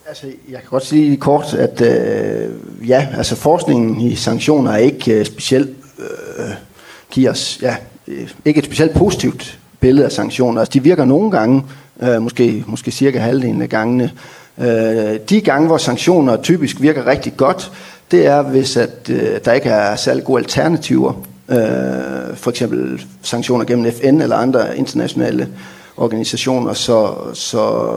Altså, jeg kan godt sige kort, at øh, ja, altså forskningen i sanktioner er ikke øh, specielt øh, giver os ja, øh, ikke et specielt positivt billede af sanktioner. Altså, de virker nogle gange, øh, måske måske cirka halvdelen af gangene. Øh, de gange, hvor sanktioner typisk virker rigtig godt, det er hvis at øh, der ikke er særlig gode alternativer. Øh, for eksempel sanktioner gennem F N eller andre internationale organisationer, så så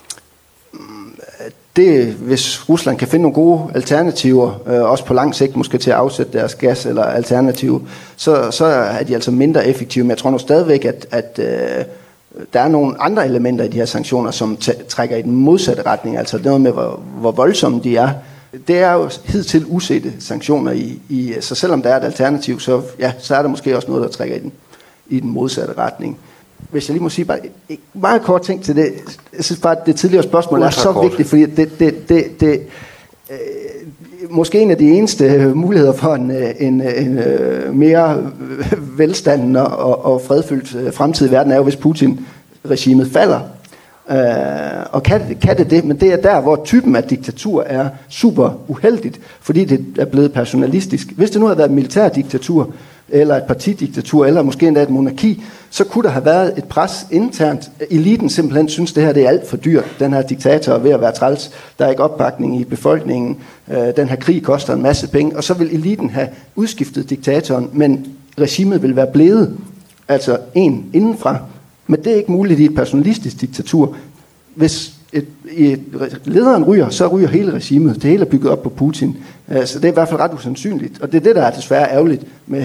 det, hvis Rusland kan finde nogle gode alternativer, øh, også på lang sigt måske til at afsætte deres gas eller alternativ, så, så er de altså mindre effektive. Men jeg tror nu stadigvæk, at, at øh, der er nogle andre elementer i de her sanktioner, som t- trækker i den modsatte retning. Altså det noget med, hvor, hvor voldsomme de er. Det er jo hidtil usete sanktioner i, i så selvom der er et alternativ, så, ja, så er der måske også noget, der trækker i den, i den modsatte retning. Hvis jeg lige må sige bare et meget kort ting til det. Jeg synes bare, at det tidligere spørgsmål er så vigtigt, fordi det, det, det, det øh, måske en af de eneste muligheder for en, en, en mere velstandende og, og fredfyldt fremtid i verden er jo, hvis Putin-regimet falder. Uh, og kan det, kan det det, men det er der, hvor typen af diktatur er super uheldigt, fordi det er blevet personalistisk. Hvis det nu havde været et militærdiktatur, eller et partidiktatur, eller måske endda et monarki, så kunne der have været et pres internt. Eliten simpelthen synes, det her det er alt for dyrt. Den her diktator er ved at være træls. Der er ikke opbakning i befolkningen. Uh, den her krig koster en masse penge. Og så vil eliten have udskiftet diktatoren, men regimet vil være blevet, altså en indenfra. Men det er ikke muligt i et personalistisk diktatur. Hvis et, et, lederen ryger, så ryger hele regimet. Det hele er bygget op på Putin. Så det er i hvert fald ret usandsynligt. Og det er det, der er desværre ærgerligt med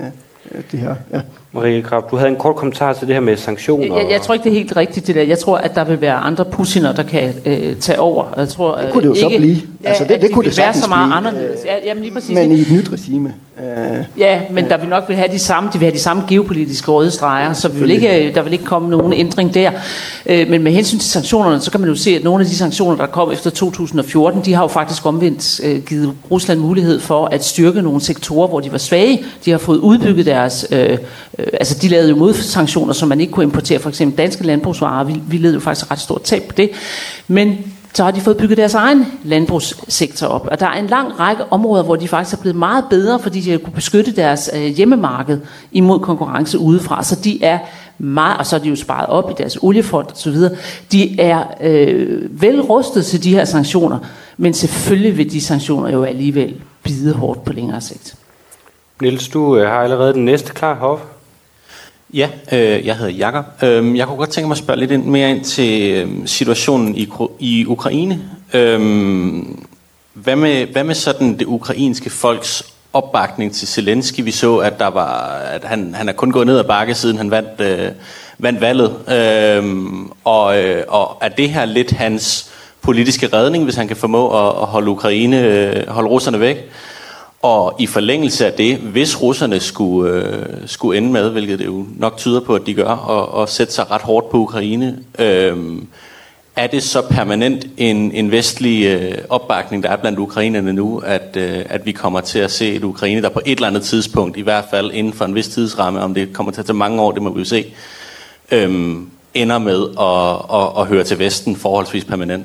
øh, det her. Ja. Marie Krarup, du havde en kort kommentar til det her med sanktioner. Jeg, jeg tror ikke, det er helt rigtigt det der. Jeg tror, at der vil være andre Putiner, der kan øh, tage over. Jeg tror, det kunne det jo ikke, så blive. Altså, det, ja, det kunne det sagtens så meget blive. Anderledes. Ja, jamen, lige præcis. Men i et nyt regime. Øh, ja, men øh. der vil nok vil have de samme, de vil have de samme geopolitiske røde streger, så vi vil ikke, der vil ikke komme nogen ændring der. Øh, men med hensyn til sanktionerne, så kan man jo se, at nogle af de sanktioner, der kom efter to tusind og fjorten, de har jo faktisk omvendt øh, givet Rusland mulighed for at styrke nogle sektorer, hvor de var svage. De har fået udbygget deres, øh, øh, altså de lavede jo modsanktioner, som man ikke kunne importere, for eksempel danske landbrugsvarer. Vi, vi led jo faktisk ret stort tab på det. Men så har de fået bygget deres egen landbrugssektor op. Og der er en lang række områder, hvor de faktisk er blevet meget bedre, fordi de har kunne beskytte deres øh, hjemmemarked imod konkurrence udefra. Så de er meget, og så er de jo sparet op i deres oliefond og så videre. De er øh, vel rustet til de her sanktioner, men selvfølgelig vil de sanktioner jo alligevel bide hårdt på længere sigt. Niels, du øh, har allerede den næste klar heroppe. Ja, øh, jeg hedder Jakob. Øh, jeg kunne godt tænke mig at spørge lidt ind, mere ind til øh, situationen i, i Ukraine. Øh, hvad, med, hvad med sådan det ukrainske folks opbakning til Zelensky? Vi så, at, der var, at han, han er kun gået ned ad bakke, siden han vandt, øh, vandt valget. Øh, og, øh, og er det her lidt hans politiske redning, hvis han kan formå at, at holde Ukraine, øh, holde russerne væk? Og i forlængelse af det, hvis russerne skulle, øh, skulle ende med, hvilket det jo nok tyder på, at de gør, og, og sætte sig ret hårdt på Ukraine, øh, er det så permanent en, en vestlig øh, opbakning, der er blandt ukrainerne nu, at, øh, at vi kommer til at se et Ukraine, der på et eller andet tidspunkt, i hvert fald inden for en vis tidsramme, om det kommer til at tage mange år, det må vi jo se, øh, ender med at, at, at høre til Vesten forholdsvis permanent?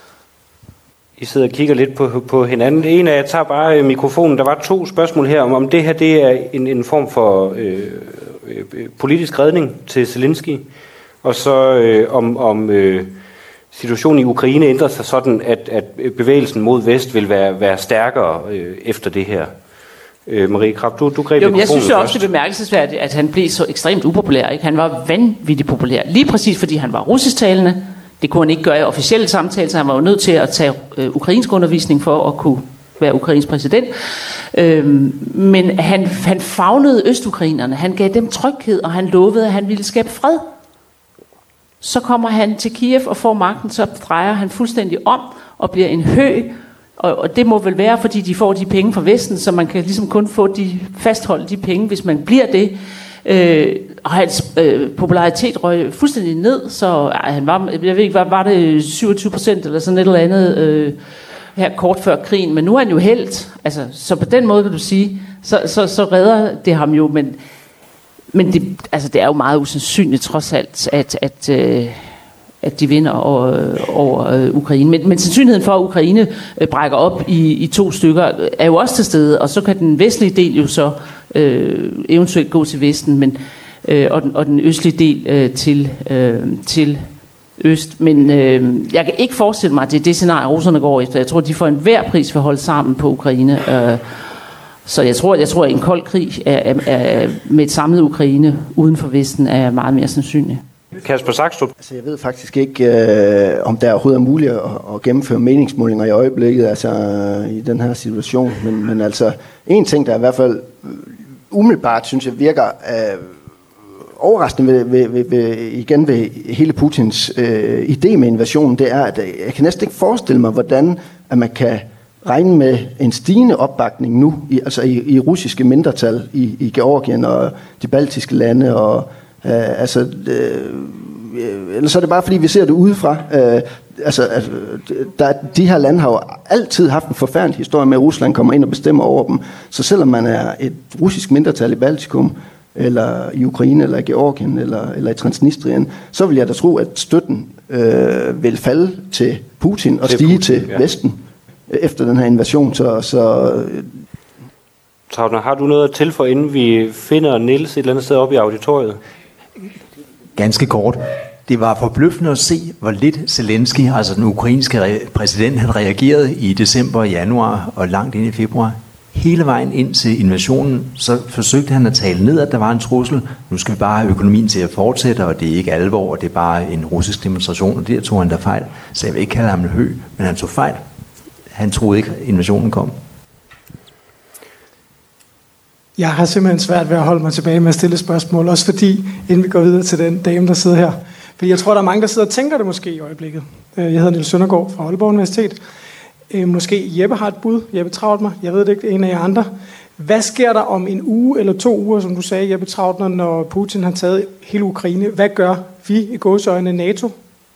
I sidder og kigger lidt på, på hinanden. En af jer tager bare mikrofonen. Der var to spørgsmål her, om, om det her det er en, en form for øh, øh, politisk redning til Zelensky, og så øh, om, om øh, situationen i Ukraine ændrer sig sådan, at, at bevægelsen mod vest vil være, være stærkere øh, efter det her. Øh, Marie Krarup, du, du greb jo, men jeg synes jo først. også, det er bemærkelsesværdigt, at han blev så ekstremt upopulær. Ikke? Han var vanvittigt populær, lige præcis fordi han var russisktalende. Det kunne han ikke gøre i officielle samtaler, så han var jo nødt til at tage øh, ukrainsk undervisning for at kunne være ukrainsk præsident. Øhm, men han, han favnede østukrainerne, han gav dem tryghed, og han lovede, at han ville skabe fred. Så kommer han til Kiev og får magten, så drejer han fuldstændig om og bliver en høg. Og, og det må vel være, fordi de får de penge fra Vesten, så man kan ligesom kun få de, fastholde de penge, hvis man bliver det. Øh, og hans øh, popularitet røg fuldstændig ned, så øh, han var, jeg ved ikke, var, var det syvogtyve procent eller sådan et eller andet øh, her kort før krigen, men nu er han jo helt, altså, så på den måde kan du sige, så, så, så redder det ham jo, men, men det, altså, det er jo meget usandsynligt trods alt, at, at, øh, at de vinder over, over øh, Ukraine. Men, men sandsynligheden for, at Ukraine øh, brækker op i, i to stykker, er jo også til stede, og så kan den vestlige del jo så øh, eventuelt gå til Vesten, men, øh, og, den, og den østlige del øh, til, øh, til øst. Men øh, jeg kan ikke forestille mig, at det er det scenarie, russerne går efter. Jeg tror, de får enhver pris for at holde sammen på Ukraine. Øh, så jeg tror, jeg tror, at en kold krig er, er, er, med et samlet Ukraine uden for Vesten er meget mere sandsynlig. Kasper Saxstrup. Altså, jeg ved faktisk ikke, øh, om der overhovedet er muligt at, at gennemføre meningsmålinger i øjeblikket, altså i den her situation. Men, men altså, en ting, der i hvert fald umiddelbart, synes jeg, virker øh, overraskende ved, ved, ved, ved, igen ved hele Putins øh, idé med invasionen, det er, at jeg kan næsten ikke forestille mig, hvordan at man kan regne med en stigende opbakning nu, i, altså i, i russiske mindretal i, i Georgien og de baltiske lande, og øh, altså, øh, eller så er det bare fordi, vi ser det udefra. Øh, altså, altså der, de her lande har jo altid haft en forfærdelig historie med, at Rusland kommer ind og bestemmer over dem, så selvom man er et russisk mindretal i Baltikum, eller i Ukraine, eller i Georgien, eller, eller i Transnistrien, så vil jeg da tro, at støtten øh, vil falde til Putin og stige Putin, til ja. Vesten efter den her invasion. Så, så Trautner, har du noget at tilføje, inden vi finder Niels et eller andet sted oppe i auditoriet? Ganske kort. Det var forbløffende at se, hvor lidt Zelensky, altså den ukrainske præsident, han reagerede i december og januar og langt ind i februar. Hele vejen ind til invasionen, så forsøgte han at tale ned, at der var en trussel. Nu skal vi bare have økonomien til at fortsætte, og det er ikke alvor, og det er bare en russisk demonstration, og der tog han da fejl. Så jeg vil ikke kalde ham en hø, men han tog fejl. Han troede ikke, at invasionen kom. Jeg har simpelthen svært ved at holde mig tilbage med at stille spørgsmål, også fordi, inden vi går videre til den dame, der sidder her. Fordi jeg tror, der er mange, der sidder og tænker det måske i øjeblikket. Jeg hedder Niels Søndergaard fra Aalborg Universitet. Måske Jeppe har et bud. Jeppe Trautner. Jeg ved det ikke, det er en af jer andre. Hvad sker der om en uge eller to uger, som du sagde, Jeppe Trautner, når Putin har taget hele Ukraine? Hvad gør vi i gåseøjne NATO?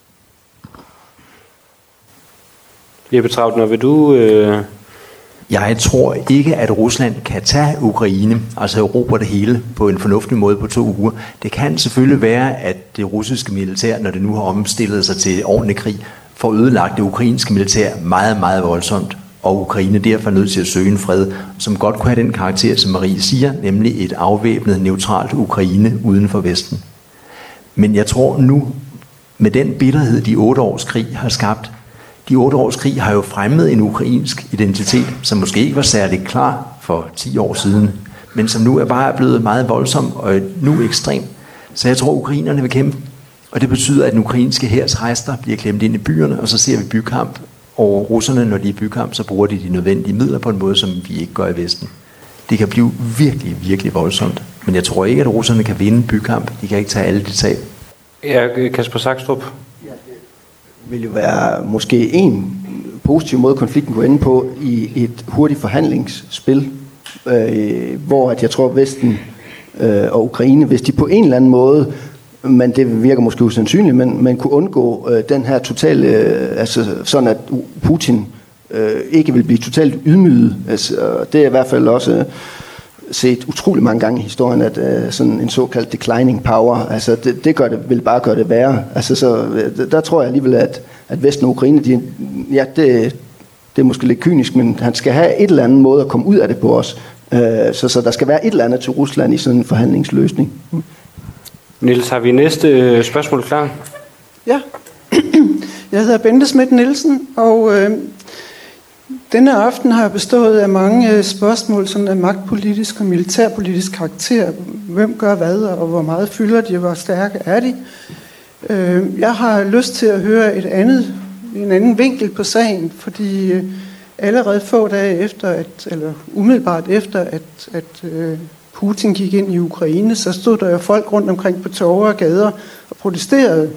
Jeppe Trautner, vil du... Øh... Jeg tror ikke, at Rusland kan tage Ukraine, altså erobre det hele på en fornuftig måde på to uger. Det kan selvfølgelig være, at det russiske militær, når det nu har omstillet sig til ordentlig krig, får ødelagt det ukrainske militær meget, meget voldsomt, og Ukraine derfor er nødt til at søge en fred, som godt kunne have den karakter, som Marie siger, nemlig et afvæbnet, neutralt Ukraine uden for Vesten. Men jeg tror nu, med den bitterhed, de otte års krig har skabt, de otte års krig har jo fremmet en ukrainsk identitet, som måske ikke var særlig klar for ti år siden, men som nu er bare blevet meget voldsom og nu ekstrem. Så jeg tror, ukrainerne vil kæmpe. Og det betyder, at den ukrainske hærs rester bliver klemt ind i byerne, og så ser vi bykamp. Og russerne, når de er bykamp, så bruger de de nødvendige midler på en måde, som vi ikke gør i Vesten. Det kan blive virkelig, virkelig voldsomt. Men jeg tror ikke, at russerne kan vinde bykamp. De kan ikke tage alle de tab. Ja, Kasper Saxstrup. Ja, det vil jo være måske en positiv måde, konflikten går inde på i et hurtigt forhandlingsspil, øh, hvor at jeg tror, at Vesten øh, og Ukraine, hvis de på en eller anden måde, men det virker måske usandsynligt, men man kunne undgå øh, den her totale, øh, altså sådan at Putin øh, ikke vil blive totalt ydmyget. Altså, det er i hvert fald også set utrolig mange gange i historien, at øh, sådan en såkaldt declining power, altså det, det gør det, vil bare gøre det værre. Altså så øh, der tror jeg alligevel, at, at Vesten og Ukraine, de, ja, det, det er måske lidt kynisk, men han skal have et eller andet måde at komme ud af det på os. Øh, så, så der skal være et eller andet til Rusland i sådan en forhandlingsløsning. Niels, har vi næste spørgsmål klar? Ja. Jeg hedder Bente Schmidt Nielsen, og øh, denne aften har jeg bestået af mange øh, spørgsmål, sådan af magtpolitisk og militærpolitisk karakter. Hvem gør hvad, og hvor meget fylder de, og hvor stærke er de? Øh, jeg har lyst til at høre et andet, en anden vinkel på sagen, fordi øh, allerede få dage efter, at, eller umiddelbart efter, at, at øh, Putin gik ind i Ukraine, så stod der jo folk rundt omkring på torve og gader og protesterede.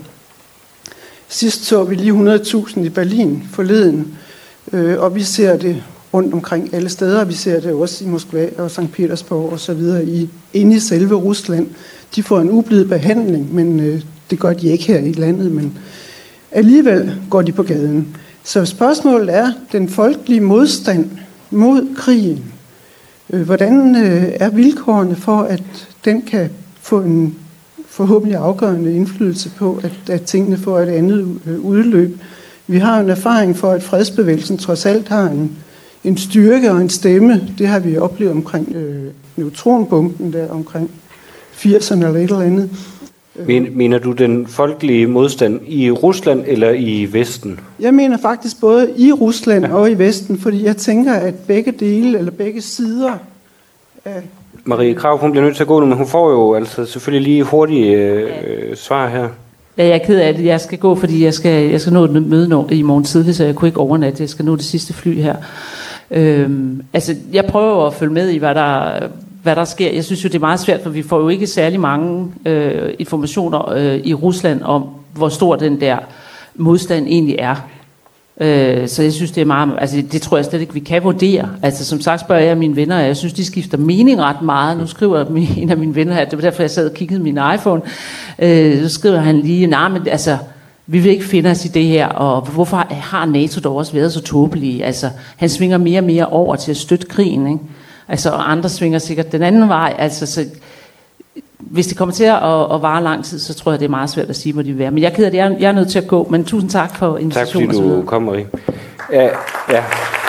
Sidst så vi lige hundrede tusind i Berlin forleden, øh, og vi ser det rundt omkring alle steder. Vi ser det også i Moskva og Sankt Petersborg og så videre i, inde i selve Rusland. De får en ublidet behandling, men øh, det gør de ikke her i landet, men alligevel går de på gaden. Så spørgsmålet er, den folkelige modstand mod krigen, Hvordan er vilkårene for, at den kan få en forhåbentlig afgørende indflydelse på, at, at tingene får et andet udløb. Vi har en erfaring for, at fredsbevægelsen trods alt har en, en styrke og en stemme. Det har vi oplevet omkring øh, neutronbomben der omkring firserne eller et eller andet. Men, mener du den folkelige modstand i Rusland eller i Vesten? Jeg mener faktisk både i Rusland ja. og i Vesten, fordi jeg tænker, at begge dele eller begge sider af... Marie Krav, hun bliver nødt til at gå nu, men hun får jo altså selvfølgelig lige hurtige øh, svar her. Ja, jeg er ked af det. Jeg skal gå, fordi jeg skal, jeg skal nå et møde i morgen tidlig, så jeg kunne ikke overnatte. Jeg skal nå det sidste fly her. Øhm, altså, jeg prøver at følge med i, hvad der, hvad der sker. Jeg synes jo, det er meget svært, for vi får jo ikke særlig mange øh, informationer øh, i Rusland om, hvor stor den der modstand egentlig er. Øh, så jeg synes, det er meget... Altså, det tror jeg slet ikke, vi kan vurdere. Altså, som sagt spørger jeg mine venner, og jeg synes, de skifter mening ret meget. Nu skriver en af mine venner her, det var derfor, jeg sad og kiggede min iPhone. Øh, så skriver han lige, nej, men altså... Vi vil ikke finde os i det her, og hvorfor har NATO dog også været så tåbelige? Altså, han svinger mere og mere over til at støtte krigen, ikke? Altså, og andre svinger sikkert den anden vej. Altså, så, hvis det kommer til at, at, at vare lang tid, så tror jeg, det er meget svært at sige, hvor de vil være. Men jeg er ked af det, jeg, jeg er nødt til at gå, men tusind tak for invitationen. Tak fordi du kom, Marie. Ja, ja.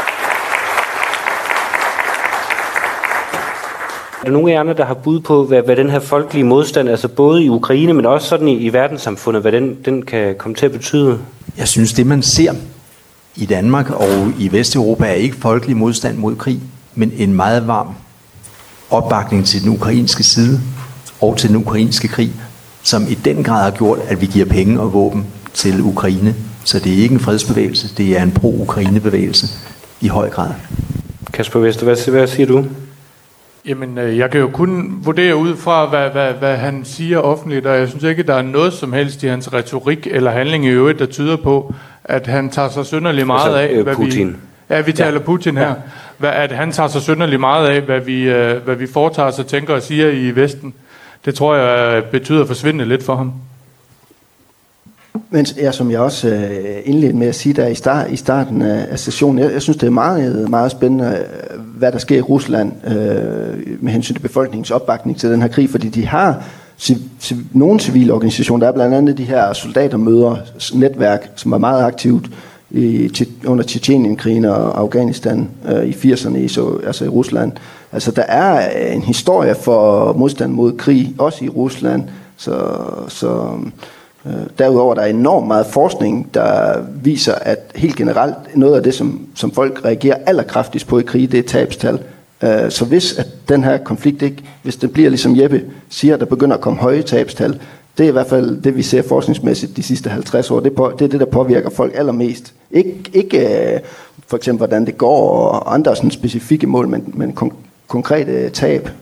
Er der nogen af jer andre, der har bud på, hvad, hvad den her folkelige modstand, altså både i Ukraine, men også sådan i, i verdenssamfundet, hvad den, den kan komme til at betyde? Jeg synes, det man ser i Danmark og i Vesteuropa er ikke folkelig modstand mod krig, men en meget varm opbakning til den ukrainske side og til den ukrainske krig, som i den grad har gjort, at vi giver penge og våben til Ukraine. Så det er ikke en fredsbevægelse, det er en pro-Ukraine-bevægelse i høj grad. Kasper Vester, hvad, hvad siger du? Jamen, jeg kan jo kun vurdere ud fra, hvad, hvad, hvad han siger offentligt, og jeg synes ikke, der er noget som helst i hans retorik eller handling i øvrigt, der tyder på, at han tager sig synderligt meget af, altså, hvad Putin. vi... Ja, vi taler ja. Putin her. Ja. At han tager sig synderligt meget af, hvad vi, hvad vi foretager os og tænker og siger i Vesten. Det tror jeg betyder forsvinde lidt for ham. Men ja, som jeg også øh, indledte med at sige der i, start, i starten af, af sessionen, jeg, jeg synes, det er meget, meget spændende, hvad der sker i Rusland øh, med hensyn til befolkningens opbakning til den her krig, fordi de har civ, civ, nogle civile organisationer, der er blandt andet de her soldatermøder, netværk, som var meget aktivt i, under Tjetjenienkrigen og Afghanistan øh, i firserne, i, så, altså i Rusland. Altså der er en historie for modstand mod krig, også i Rusland, så... så Derudover der er enormt meget forskning, der viser, at helt generelt noget af det, som, som folk reagerer allerkraftigst på i krig, det er tabstal. Så hvis at den her konflikt ikke, hvis det bliver ligesom Jeppe siger, der begynder at komme høje tabstal, det er i hvert fald det, vi ser forskningsmæssigt de sidste halvtreds år. Det, på, det er det, der påvirker folk allermest. Ik, ikke for eksempel, hvordan det går og andre sådan specifikke mål, men, men kon- konkrete tab.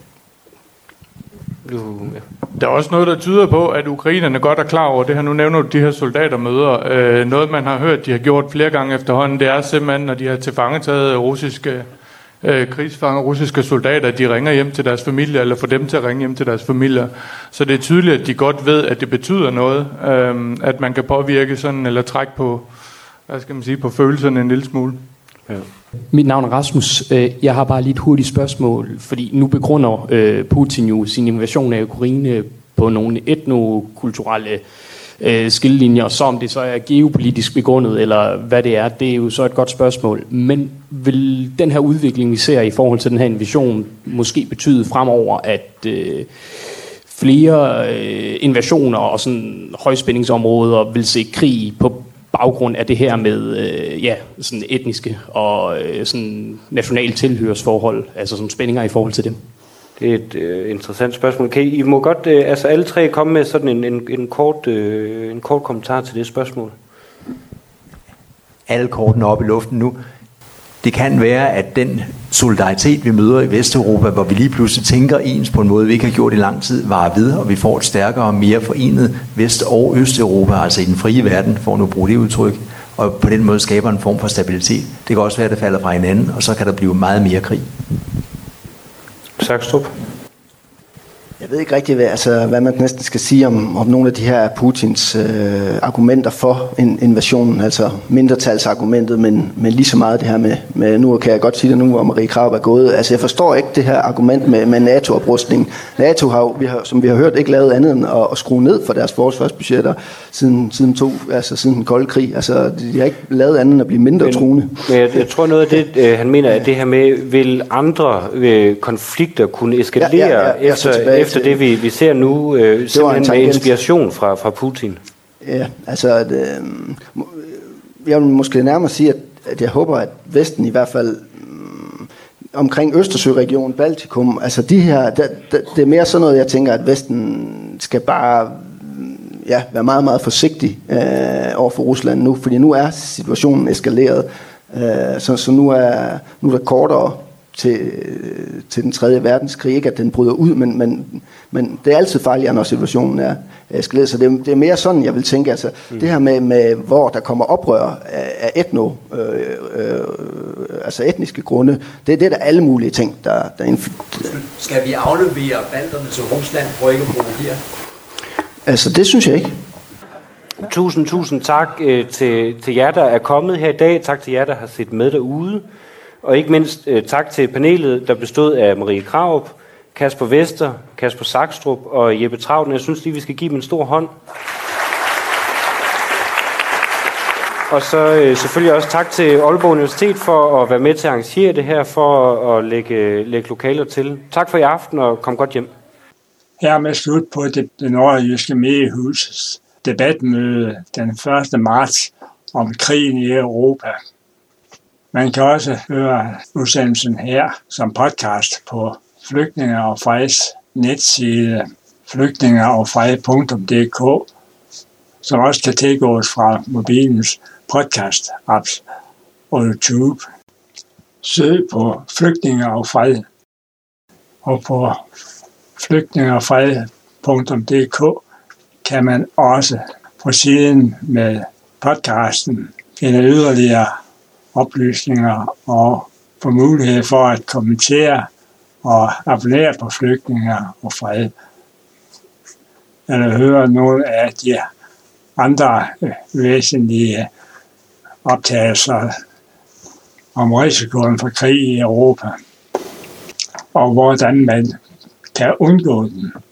Der er også noget, der tyder på, at ukrainerne godt er klar over det her. Nu nævner du de her soldatermøder. Øh, noget, man har hørt, de har gjort flere gange efterhånden, det er simpelthen, når de har tilfangetaget russiske øh, krigsfanger, russiske soldater, de ringer hjem til deres familier, eller får dem til at ringe hjem til deres familier. Så det er tydeligt, at de godt ved, at det betyder noget, øh, at man kan påvirke sådan, eller trække på, hvad skal man sige, på følelserne en lille smule. Ja. Mit navn er Rasmus. Jeg har bare lige et hurtigt spørgsmål, fordi nu begrunder øh, Putin jo sin invasion af Ukraine på nogle etnokulturelle øh, skillelinjer, så om det så er geopolitisk begrundet, eller hvad det er, det er jo så et godt spørgsmål. Men vil den her udvikling, vi ser i forhold til den her invasion, måske betyde fremover, at øh, flere øh, invasioner og sådan højspændingsområder vil se krig på baggrund af det her med øh, ja, sådan etniske og øh, sådan nationale tilhørsforhold, altså som spændinger i forhold til dem? Det er et øh, interessant spørgsmål. Okay, I må godt, øh, altså alle tre komme med sådan en, en, en, kort, øh, en kort kommentar til det spørgsmål. Alle kortene op i luften nu. Det kan være, at den solidaritet, vi møder i Vesteuropa, hvor vi lige pludselig tænker ens på en måde, vi ikke har gjort i lang tid, varer ved, og vi får et stærkere og mere forenet Vest- og Østeuropa, altså i den frie verden, for nu at bruge det udtryk, og på den måde skaber en form for stabilitet. Det kan også være, at det falder fra hinanden, og så kan der blive meget mere krig. Sakstrup. Jeg ved ikke rigtig, hvad, altså, hvad man næsten skal sige om, om nogle af de her Putins øh, argumenter for en invasionen, altså mindretalsargumentet, men, men lige så meget det her med, med, nu kan jeg godt sige det nu, hvor Marie Krarup er gået. Altså jeg forstår ikke det her argument med, med NATO-oprustning. NATO har jo, vi har, som vi har hørt, ikke lavet andet end at, at skrue ned for deres forsvarsbudgetter siden, siden, to, altså, siden den kolde krig. Altså de har ikke lavet andet end at blive mindre men, truende. Men jeg, jeg tror noget af det, øh, han mener, at det her med, vil andre øh, konflikter kunne eskalere ja, ja, ja, efter, efter det, vi, vi ser nu, øh, simpelthen med inspiration fra, fra Putin? Ja, altså, det, øh, jeg vil måske nærmere sige, at, at jeg håber, at Vesten i hvert fald øh, omkring Østersøregionen, Baltikum, altså de her, det, det, det er mere sådan noget, jeg tænker, at Vesten skal bare ja, være meget, meget forsigtig øh, over for Rusland nu, fordi nu er situationen eskaleret, øh, så, så nu er, nu er der kortere til, til den tredje verdenskrig, ikke at den bryder ud, men, men, men det er altid farligere, når situationen er eskaleret. Så det, det er mere sådan, jeg vil tænke, altså mm. det her med, med, hvor der kommer oprør af, af etno, øh, øh, altså etniske grunde, det er det, der er alle mulige ting, der, der indflyder. Skal vi aflevere balterne til Rusland, for ikke at provokere? Altså, det synes jeg ikke. Tusind, tusind tak øh, til, til jer, der er kommet her i dag. Tak til jer, der har set med derude. Og ikke mindst øh, tak til panelet, der bestod af Marie Krarup, Kasper Vester, Kasper Sakstrup og Jeppe Trauten. Jeg synes lige, vi skal give dem en stor hånd. Og så øh, selvfølgelig også tak til Aalborg Universitet for at være med til at arrangere det her, for at, at lægge, lægge lokaler til. Tak for i aften, og kom godt hjem. Hermed slut på det, det nordjyske mediehus debatmøde den første marts om krigen i Europa. Man kan også høre udsendelsen her som podcast på Flygtninge og Freds netside flygtninge og fred punktum d k, som også kan tilgås fra mobilens podcast-apps og YouTube. Søg på Flygtninge og Fred, og på flygtninge og fred punktum d k kan man også på siden med podcasten finde yderligere oplysninger og få mulighed for at kommentere og abonnere på Flygtninger og Fred. Eller høre nogle af de andre væsentlige optagelser om risikoen for krig i Europa, og hvordan man kan undgå den.